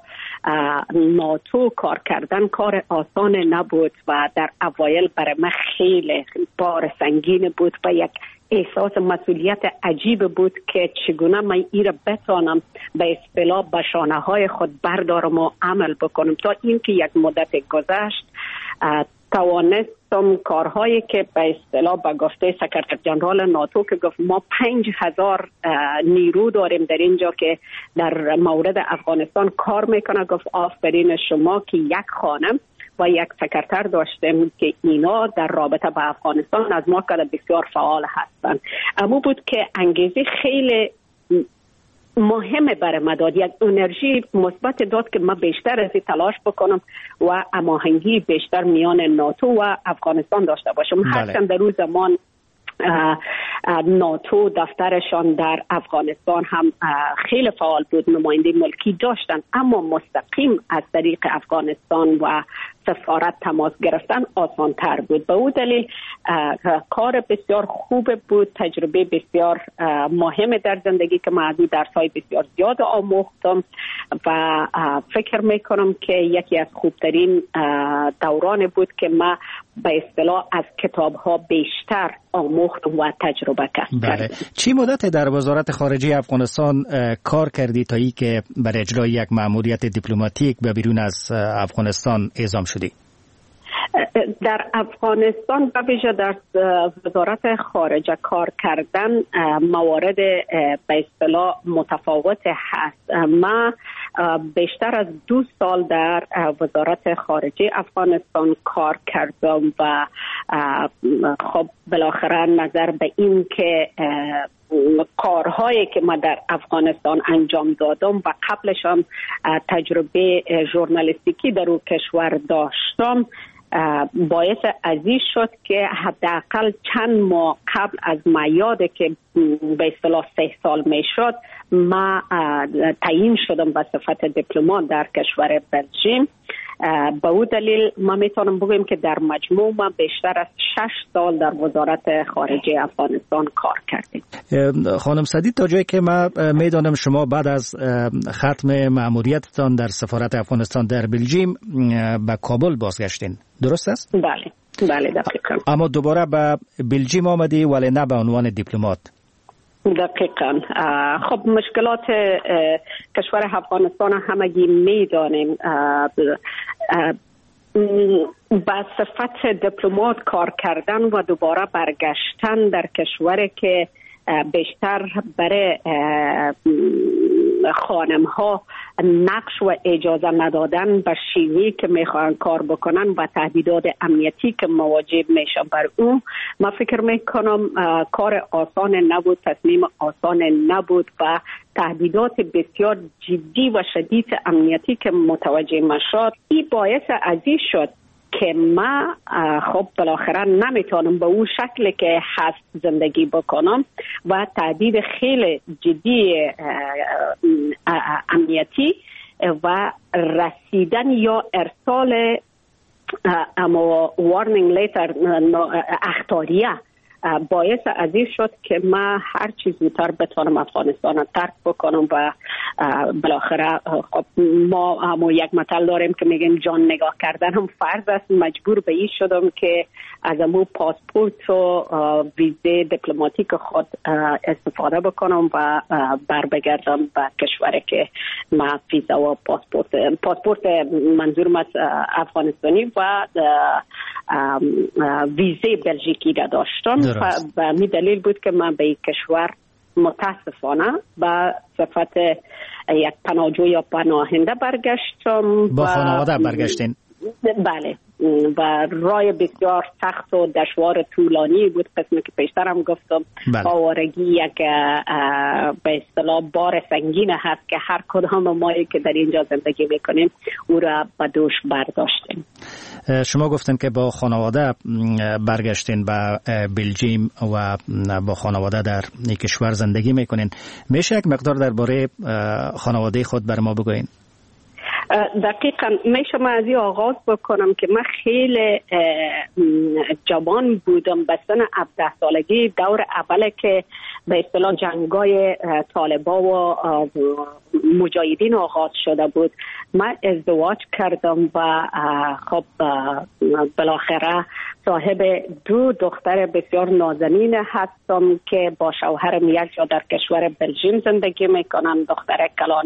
S14: ناتو کار کردن کار آسان نبود و در اوایل برای من خیلی بار سنگین بود و یک احساس مسئولیت عجیب بود که چگونه من این را بتانم به اصطلاح به شانه های خود بردارم و عمل بکنم. تا اینکه یک مدت گذشت توانستم کارهایی که به اصطلاح به گفته سکرتر جنرال ناتو که گفت ما 5000 نیرو داریم در اینجا که در مورد افغانستان کار میکنه، گفت آفرین شما که یک خانم و یک سکرتر داشتیم که اینا در رابطه با افغانستان از ما که بسیار فعال هستند. اما بود که انگیزه خیلی مهمه برای ما داد، یک انرژی مثبت داد که ما بیشتر از این تلاش بکنم و هماهنگی بیشتر میان ناتو و افغانستان داشته باشم. هرچند در اون زمان ناتو دفترشان در افغانستان هم خیلی فعال بود، نماینده ملکی داشتن، اما مستقیم از طریق افغانستان و سفارت تماس گرفتن آسان تر بود. به اون دلیل کار بسیار خوب بود، تجربه بسیار مهم در زندگی که من از درس‌های بسیار زیاد آموختم و فکر میکنم که یکی از خوبترین دوران بود که من به اصطلاح از کتاب‌ها بیشتر آموختم و تجربه کردم.
S13: بله. چی مدت در وزارت خارجه افغانستان کار کردی تا ای که برای اجرای یک مأموریت دیپلماتیک به بیرون از افغانستان اعزام شدی؟
S14: در افغانستان به ویژه در وزارت خارجه کار کردن موارد به اصطلاح متفاوت هست. ما بیشتر از 2 سال در وزارت خارجه افغانستان کار کردم و خب بالاخره نظر به این که کارهایی که ما در افغانستان انجام دادم و قبلش هم تجربه ژورنالیستیکی در اون کشور داشتم باعث عزیز شد که حداقل چند ماه قبل از میاده که به اصطلاح 3 سال میشد ما تعیین شدم به صفت دیپلمات در کشور بلژیم. به اون دلیل ما میتونم بگویم که در مجموع ما بیشتر از 6 سال در وزارت خارجه افغانستان کار کردیم.
S13: خانم سدید، تا جایی که ما میدانم شما بعد از ختم مأموریتتان در سفارت افغانستان در بلژیم به کابل بازگشتین، درست است؟
S14: بله دقیقاً.
S13: اما دوباره به بلژیم آمدی ولی نه به عنوان دیپلمات.
S14: دقیقاً. خب مشکلات کشور افغانستان همگی میدانیم. با صفت دیپلمات کار کردن و دوباره برگشتن در کشوری که بیشتر برای خانم ها نقش و اجازه ندادن به شیوهی که میخوان کار بکنن و تهدیدات امنیتی که مواجه میشن بر اون، من فکر میکنم کار آسان نبود، تصمیم آسان نبود و تهدیدات بسیار جدی و شدید امنیتی که متوجه مشد، این باعث عزیز شد که ما خب بالاخره نمیتونم به اون شکل که هست زندگی بکنم و تهدید خیلی جدی امنیتی و رسیدن یا ارسال اما وارنینگ لیتر اخطاریه باعث عزیز شد که ما هر چیز زودتر بتوانم افغانستان رو ترک بکنم و بالاخره خب ما هم یک مثل داریم که میگیم جان نگاه کردن هم فرض است. مجبور به این شدم که از امو پاسپورت و ویزه دیپلماتیک خود استفاده بکنم و بر بگردم به کشوری که ما ویزا و پاسپورت منظورم از افغانستانی و ویزه بلژیکی را داشتم. و می دلیل بود که من به این کشور متاسفانه به صفت یک پناهجو یا پناهنده برگشتم.
S13: با خانواده برگشتین؟
S14: بله، و راه بسیار سخت و دشوار طولانی بود. قسمی که پیشترم گفتم آوارگی یک به اصطلاح بار سنگین هست که هر کدام مایی که در اینجا زندگی میکنیم او را به دوش برداشتیم.
S13: شما گفتن که با خانواده برگشتین به بلژیم و با خانواده در این کشور زندگی میکنین. میشه یک مقدار درباره خانواده خود بر ما بگوین؟
S14: دقیقاً. میشم از این آغاز بکنم که من خیلی جوان بودم، به سن 17 سالگی، دور اوله که به اصطلاح جنگای طالبا و مجاهدین آغاز شده بود. من ازدواج کردم و خب بالاخره صاحب 2 دختر بسیار نازنین هستم که با شوهرم یک جا در کشور بلژیم زندگی میکنم. دختر کلانم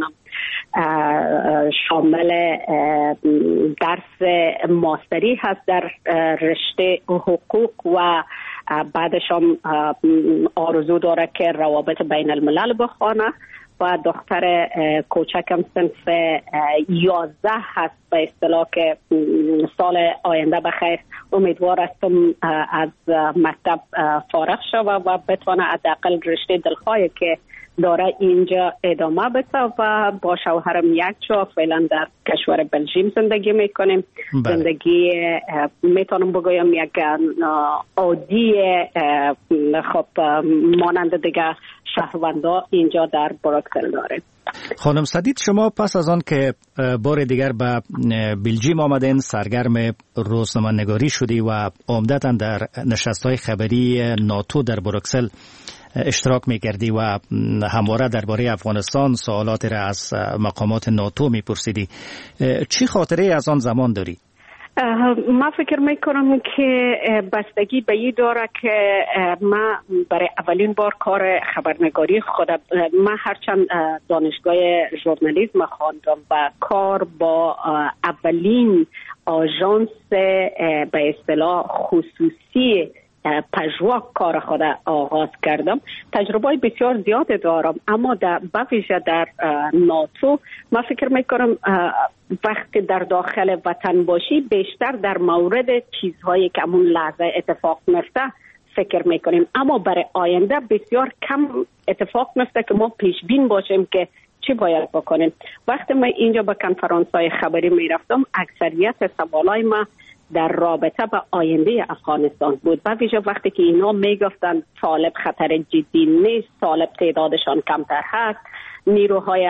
S14: شامل درس ماستری هست در رشته حقوق و بعدش هم آرزو داره که روابط بین الملل بخوانه و دختر کوچکم صنف 11 هست به اصطلاح که سال آینده بخیر امیدوار هستم از مکتب فارغ شوه و بتونه حداقل رشته دلخواهی که داره اینجا ادامه بده و با شوهرم یک جا فعلا در کشور بلژیم زندگی میکنیم. زندگی میتونم بگویم یک عادی خب مانند دیگه شهروندا اینجا در بروکسل داریم.
S13: خانم سدید، شما پس از آن که بار دیگر به بلژیم آمدین سرگرم روزنامه‌نگاری شدی و عمدتاً در نشست‌های خبری ناتو در بروکسل اشتراک می‌کردی و همواره درباره افغانستان سوالاتی را از مقامات ناتو می‌پرسیدی. چی خاطره از آن زمان داری؟
S14: ما فکر میکنم که بستگی به این داره که ما برای اولین بار کار خبرنگاری خودم، ما هرچند دانشگاه ژورنالیسم خواندم و کار با اولین آژانس به اصطلاح خصوصی پژواک کار خود آغاز کردم. تجربه بسیار زیاد دارم، اما به ویژه در ناتو ما فکر میکنم وقتی در داخل وطن باشی بیشتر در مورد چیزهایی که همون لحظه اتفاق میفته فکر میکنیم، اما برای آینده بسیار کم اتفاق میفته که ما پیش بین باشیم که چی باید بکنیم. وقتی من اینجا به کنفرانس‌های خبری میرفتم اکثریت سوالای ما در رابطه با آینده افغانستان بود، و ویژه وقتی که اینا میگفتن طالب خطر جدی نیست، طالب تعدادشان کمتر هست، نیروهای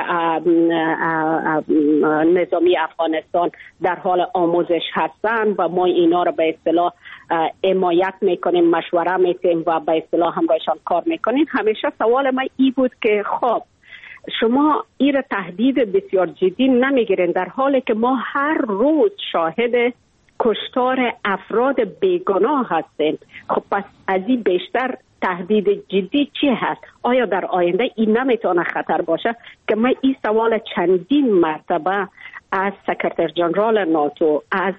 S14: نظامی افغانستان در حال آموزش هستند و ما اینا رو به اصطلاح حمایت میکنیم، مشوره میدیم و به اصطلاح همراهشان کار میکنیم. همیشه سوال من این بود که خب شما این تهدید بسیار جدی نمیگیرین در حالی که ما هر روز شاهد کشتار افراد بیگناه هستیم. خب پس از این بیشتر تهدید جدی چی هست؟ آیا در آینده این نمیتونه خطر باشه؟ که من این سوال چندین مرتبه از سکرتر جنرال ناتو، از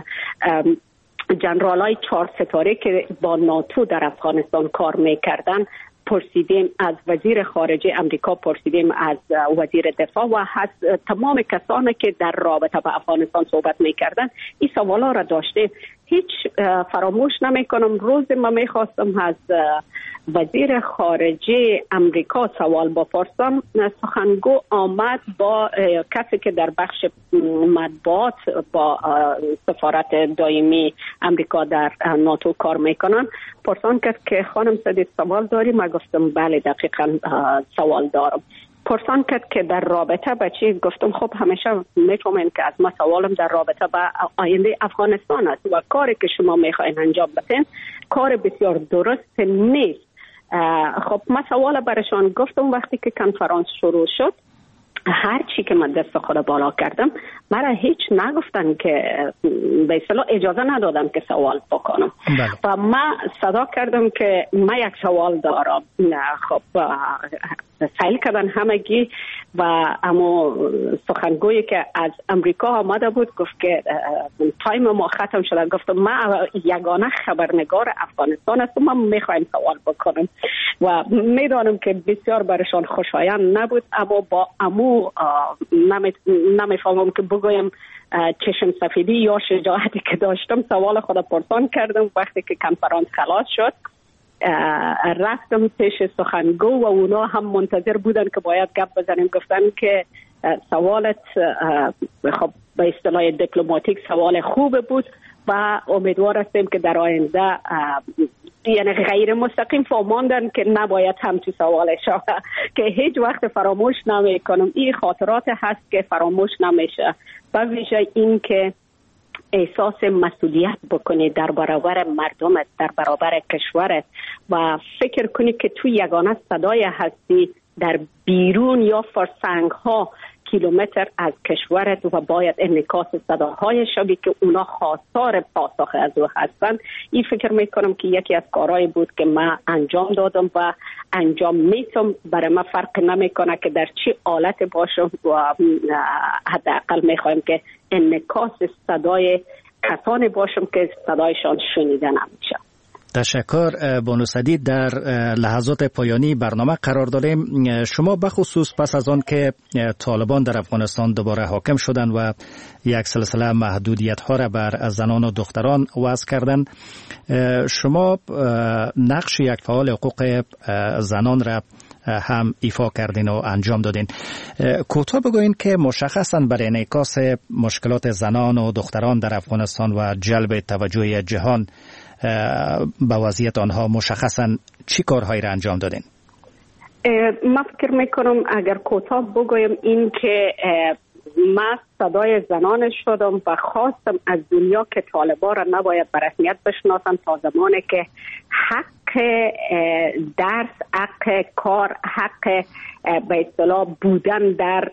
S14: جنرالای 4 ستاره که با ناتو در افغانستان کار میکردن پرسیدیم، از وزیر خارجه امریکا پرسیدیم، از وزیر دفاع و از تمام کسانی که در رابطه با افغانستان صحبت میکردن این سوالا را داشتیم. هیچ فراموش نمیکنم روز ما میخواستم از وزیر خارجه امریکا سوال بپرسم، سخنگو آمد با کسی که در بخش مطبوعات با سفارت دائمی امریکا در ناتو کار میکنن، پرسان کرد که خانم سدید سوال داری؟ من گفتم بله دقیقا سوال دارم. پرسان کرد که در رابطه با چی؟ گفتم خب همیشه میفهمین که از ما سوالم در رابطه با آینده افغانستان است و کاری که شما میخواین انجام بدین کار بسیار درست نیست. خب من سوال برشان گفتم وقتی که کنفرانس شروع شد هر چی که من دست خود بالا کردم مرا هیچ نگفتن که به اصطلاح اجازه ندادم که سوال بکنم و من صدا کردم که من یک سوال دارم. خب سیل کردن همگی و اما سخنگویی که از امریکا آمده بود گفت که تایم ما ختم شده. گفتم من یگانه خبرنگار افغانستان هستم، من میخوایم سوال بکنم و میدانم که بسیار برشان خوشایند نبود، اما با امو نمیفهمم که بگویم چشم سفیدی یا شجاعتی که داشتم سوال خود پرسان کردم. وقتی که کنفرانس خلاص شد رفتم پیش سخنگو و اونا هم منتظر بودن که باید گپ بزنیم. گفتن که سوالت خب به اصطلاح دیپلماتیک سوال خوب بود و امیدوار هستیم که در آینده یعنی غیر مستقیم فهماندن که نباید همچی سوال شود که هیچ وقت فراموش نمی کنم. این خاطرات هست که فراموش نمیشه و ویژه این که احساس مسئولیت بکنی در برابر مردمت، در برابر کشورت و فکر کنی که تو یگانه صدای هستی در بیرون یا فرسنگ ها که کیلومتر از کشورت و باید انعکاس صداهای شوی که اونا خواستار پاسخ از او هستند. این فکر میکنم که یکی از کارهایی بود که من انجام دادم و انجام میتونم. برای من فرق نمیکنه که در چه حالت باشم و حداقل میخوایم که انعکاس صدای کسانی باشم که صدایشان شنیده نمیشه.
S13: تشکر بانو سدید. در لحظات پایانی برنامه قرار داریم. شما بخصوص پس از آن که طالبان در افغانستان دوباره حاکم شدند و یک سلسله محدودیت ها را بر زنان و دختران وضع کردند، شما نقش یک فعال حقوق زنان را هم ایفا کردین و انجام دادین. کوتاه بگوین که مشخصاً برای انعکاس مشکلات زنان و دختران در افغانستان و جلب توجه جهان به وضعیت آنها مشخصاً چی کارهایی را انجام دادین؟
S14: من فکر میکنم اگر کوتاه بگویم این که من صدای زنان شدم و خواستم از دنیا که طالبان را نباید به رسمیت بشناسن تا زمانی که حق درس، حق کار، حق به اصطلاح بودن در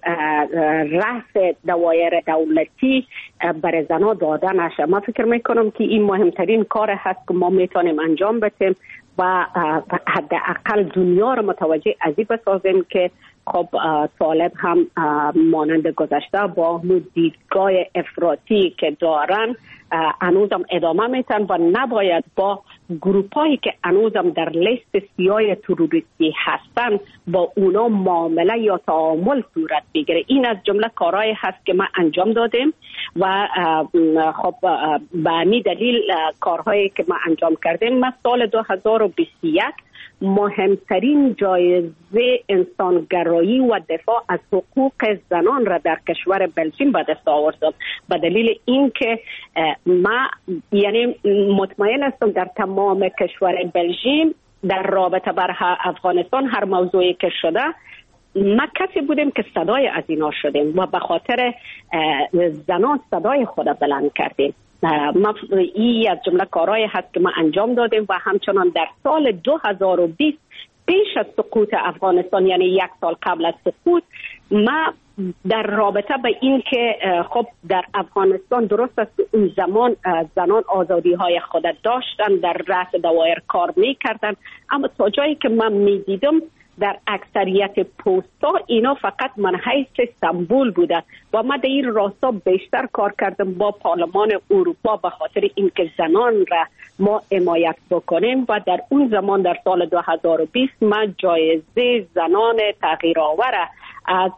S14: رأس دوایر دولتی برای زنان داده نشه. من فکر میکنم که این مهمترین کار هست که ما میتونیم انجام بدیم و حداقل دنیا را متوجه از این بسازیم که خب طالب هم مانند گذشته با دیدگاه افراطی که دارن هنوزم ادامه میتن و نباید با گروپایی که هنوزم در لیست سیاه تروریستی هستن با اونا معامله یا تعامل صورت بگیره. این از جمله کارهایی هست که ما انجام دادیم و خب به همین دلیل کارهایی که ما انجام کردیم، ما سال 2021 مهمترین جایزه انسانگرایی و دفاع از حقوق زنان را در کشور بلژیم به دست آوردم. به دلیل اینکه ما یعنی مطمئن هستم در تمام کشور بلژیم در رابطه بر افغانستان هر موضوعی که شده ما کسی بودیم که صدای از اینا شدیم و به خاطر زنان صدای خود بلند کردیم. این از جمله کارهایی هست که ما انجام دادیم و همچنان در سال 2020 پیش از سقوط افغانستان، یعنی یک سال قبل از سقوط، ما در رابطه به این که خب در افغانستان درست است اون زمان زنان آزادی های خود داشتن، در رأس دوایر کار میکردن، اما تا جایی که من میدیدم در اکثریت پست‌ها اینا فقط منحیث سمبول بوده و ما در این راستا بیشتر کار کردم با پارلمان اروپا به خاطر اینکه زنان را ما حمایت بکنیم و در اون زمان در سال 2020 ما جایزه زنان تغییرآور از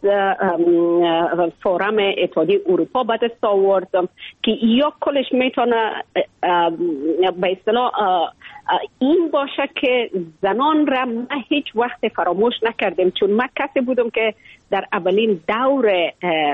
S14: فورم اتحادیه اروپا به دست آوردم که یا کلش میتونه به اصطلاح این باشه که زنان را ما هیچ وقت فراموش نکردیم، چون من کسی بودم که در اولین دور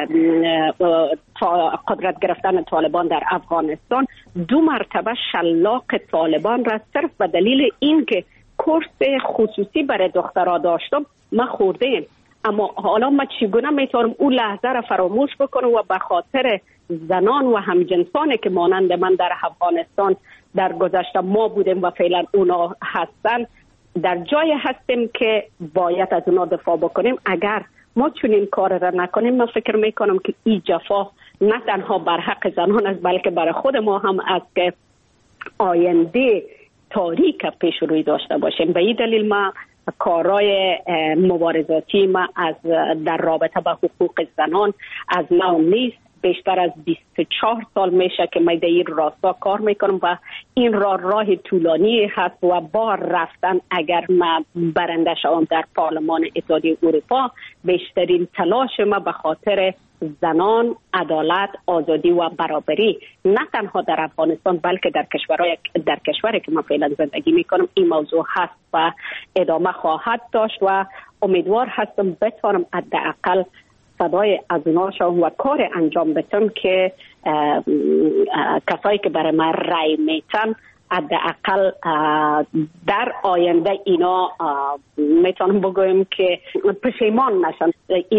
S14: قدرت گرفتن طالبان در افغانستان 2 مرتبه شلاق طالبان را صرف به دلیل اینکه کورس خصوصی برای دخترها داشتم ما خوردیم. اما حالا ما چگونه میتونم اون لحظه را فراموش بکنم و به خاطر زنان و همجنسانی که مانند من در افغانستان در گذشته ما بودیم و فعلا اونا هستن در جای هستیم که باید از اونا دفاع بکنیم. اگر ما چنین کار را نکنیم من فکر میکنم که این جفا نه تنها بر حق زنان است بلکه برای خود ما هم است که آینده تاریک پیش روی داشته باشیم. به این دلیل ما کارهای مبارزاتی ما از در رابطه با حقوق زنان از نو نیست. بیشتر از 24 سال میشه که من در این راستا کار میکنم و این راه طولانی هست و با رفتن اگر من برنده شوم در پارلمان اتحادیه اروپا بیشترین تلاش ما به خاطر زنان، عدالت، آزادی و برابری نه تنها در افغانستان بلکه در کشوری که من فعلا زندگی میکنم این موضوع هست و ادامه خواهد داشت و امیدوار هستم بتوانم حداقل صدای از اونا شوم و کار انجام بدم که کسایی که برای من رای میتن حداقل در آینده اینا میتونم بگویم که پشیمان نشن.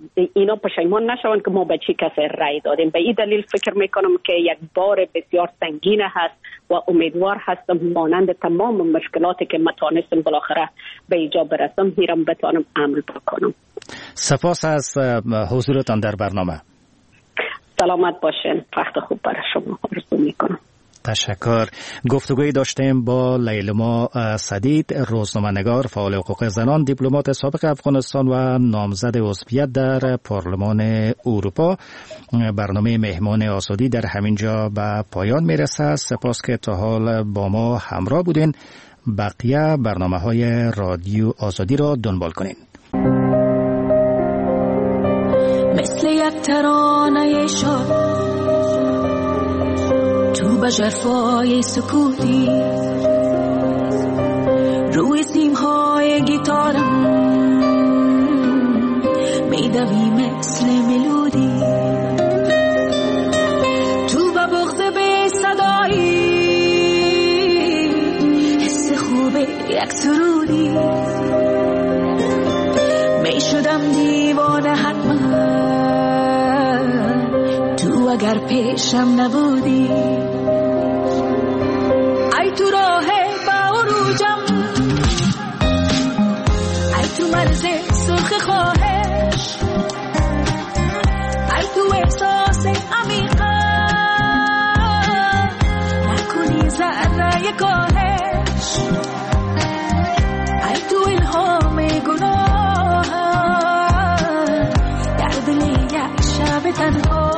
S14: اینا پشیمان نشون که ما به چی کسی رای دادیم. به این دلیل فکر میکنم که یک بار بسیار سنگین هست و امیدوار هستم مانند تمام مشکلاتی که متانستم بالاخره به ایجا برسم میرم بتانم عمل بکنم.
S13: سپاس از حضورتان در برنامه.
S14: سلامت باشین. وقت خوب برای شما آرزو میکنم.
S13: تشکر. گفتگوی داشتیم با لیلما سدید، روزنامه‌نگار، فعال حقوق زنان، دیپلمات سابق افغانستان و نامزد عضویت در پارلمان اروپا. برنامه مهمان آزادی در همین جا به پایان میرسه. سپاس که تا حال با ما همراه بودین. بقیه برنامه‌های رادیو آزادی را دنبال کنین.
S15: مثل یک ترانه شاد تو به جرفای سکوتی روی سیمهای گیتارم میدوی مثل ملودی تو به بغض به صدایی حس خوب یک سرودی میشدم دیوانه حتما تو اگر پیشم نبودی. ای تو راه با عروجم، ای تو مرز سرخ خواهش، ای تو احساس عمیقا نکنی ذره کاهش، ای تو الهام گناه در دل یک شب تنها،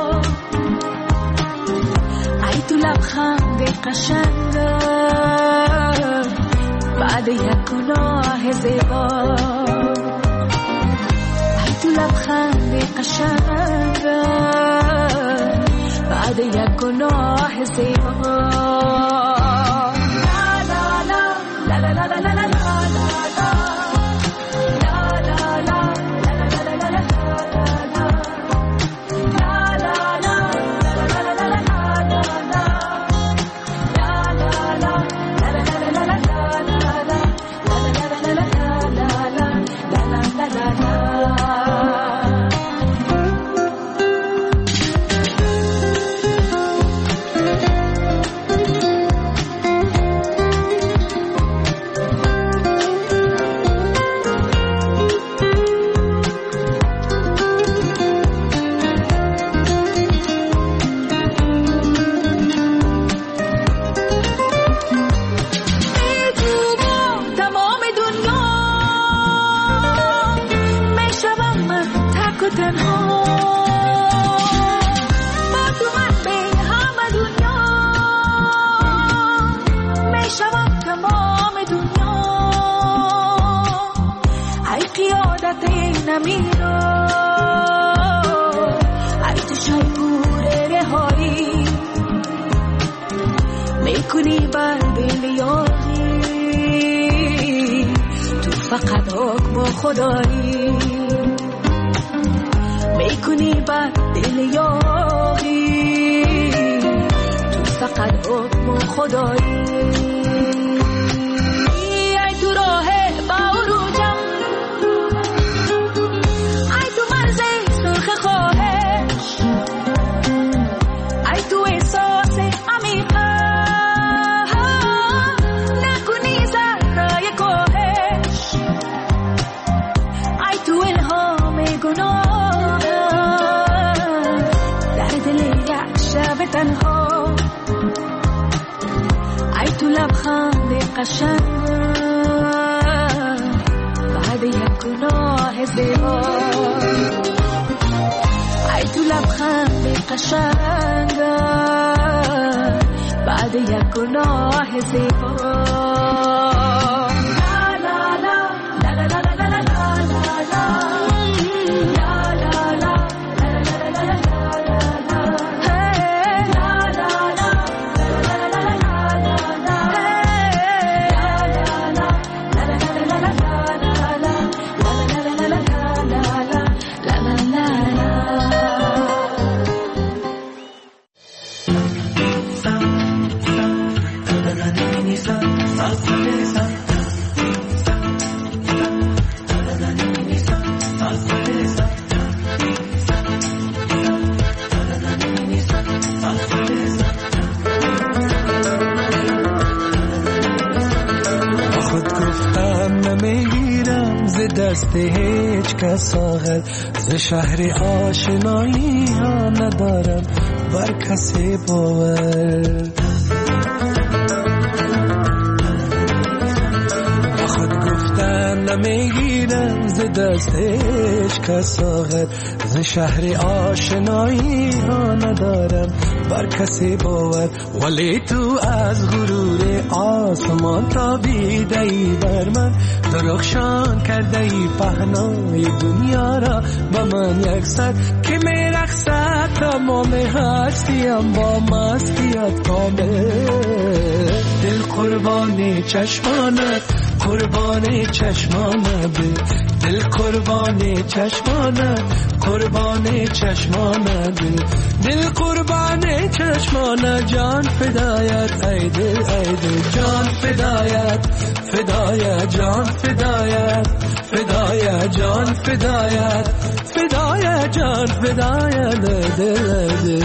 S15: ای تو لبخند قشنگ بعد یک گناه زیبا، ای تو لبخند قشنگ بعد یک گناه زیبا. میکنی بر دل یاری تو فقط حکم خدایی، میکنی بر دل یاری تو فقط حکم خدایی. ای تو راه با عروجم، ای تو مرز سرخ خواهش، ای تو احساس عمیقا نکنی ذره کاهش، ای تو الهام گناه در دل یک شب تنها، ای تو لبخند قشنگ بعد یک گناه زیبا، ای تو لبخند قشنگ بعد یک گناه زیبا.
S16: دست هیچ کس آخر ز شهر آشنایی ها ندارم بر کسی باور خود گفتن نمیگیرم ز دست هیچ کس آخر ز شهر آشنایی ها ندارم بر کسی باور ولی تو از غرور آسمان تابیده ای بر من درخشان کرده ای پهنای دنیا را به من یکسر که میرقصد تمام هستیم با مستیت کامل دل قربان چشمانت قربان چشمانت دل قربان چشمانت قربان چشمانت دل قربان چشمانت جان فدایت ای دل جان فدایت فدایت جان فدایت فدایت جان فدایت فدایت جان فدایت دل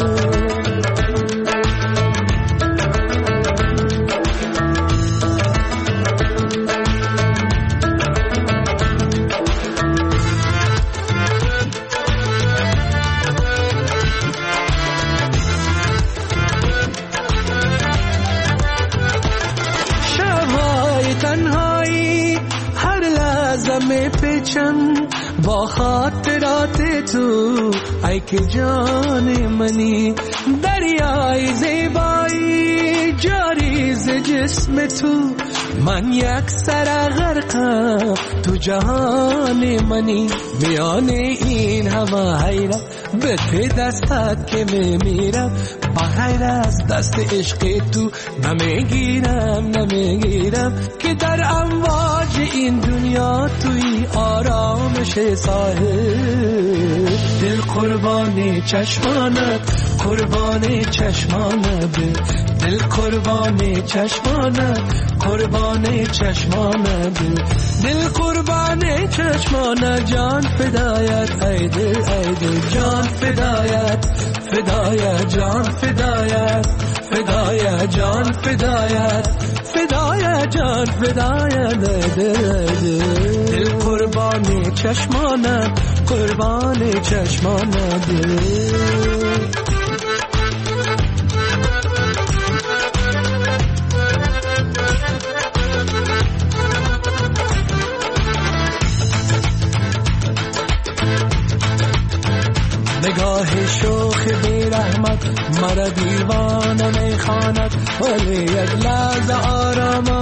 S16: با خاطرات تو ای که جان منی دریای زیبایی جاری ز جسم تو من یک سر غرقم تو جهان منی میان این همه حیرت به ته دستت که میمیرم بغیر از دست عشق تو نمیگیرم که در امواج این دنیا توی آرامش ساحل دل قربان چشمانت قربان چشمانت دل قربان چشمانت قربان چشمانت دل قربان چشمانت جان فدایت ای دل جان فدایت فدایت جان فدایت فدایت جان فدایت فدایت جان فدایت دل قربان چشمانت قربان چشمانت نگاه شوخ بی رحمت مرا دیوانه میخواند ولی یک لحظه آرامم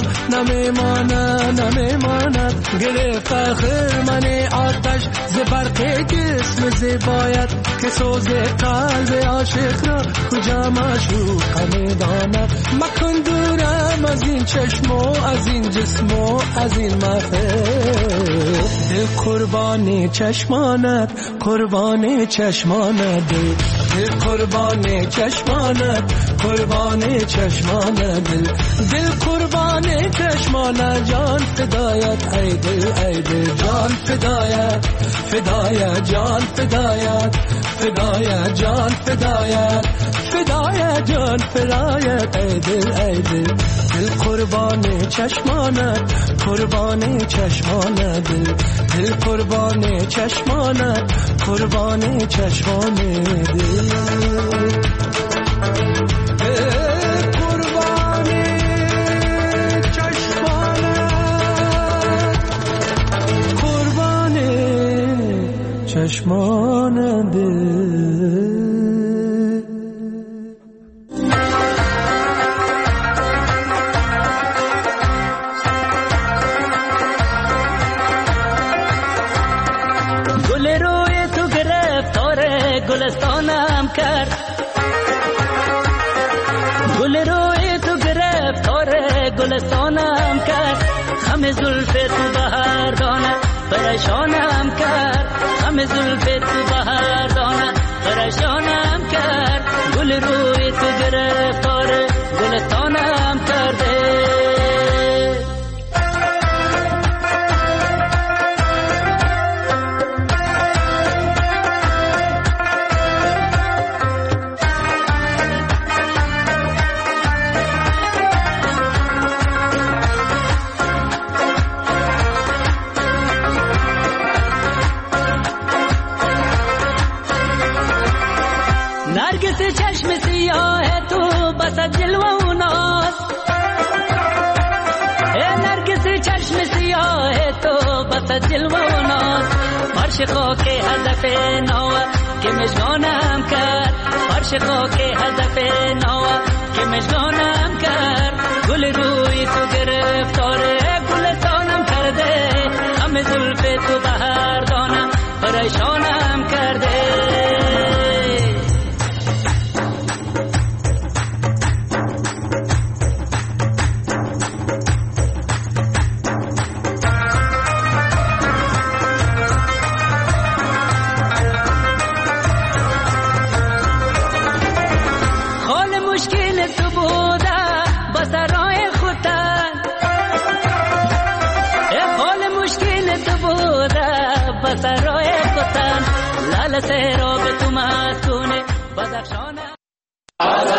S16: نمیماند گرفت خرمن آتش ز برق جسم زیبایت که سوز قلب عاشق را کجا معشوق میداند مکن دورم از این چشم و از این جسم و از این محفل دل قربان چشمانت قربان چشمانت دل قربان چشمانت قربان چشمانت دل قربان چشمانت جان فدایت ای دل جان فدایت فدایت جان فدایت فدایت جان فدایت فدایت جان فدایت ای دل قربان چشمانت قربان چشمانت دل قربان چشمانت قربان چشمانت چشمانت
S17: گل روی تو گرفتار گلستانم کرد گل روی تو گرفتار گلستانم کرد خم زلف تو بهر دانه پریشانم کرد خم زلف تو بهر دانه پریشانم کرد گل روی تو گرفتار گلستانم کرده بس جلوه و ناز نرگس چشم سیاه تو بس جلوه و ناز فرش خاک هدف نو که مژگانم کرد فرش خاک هدف نو که مژگانم کرد گل روی تو گرفتاره گلستانم کرده همه زلف تو بهر دانم پریشانم کرده سرای کتن لال سراب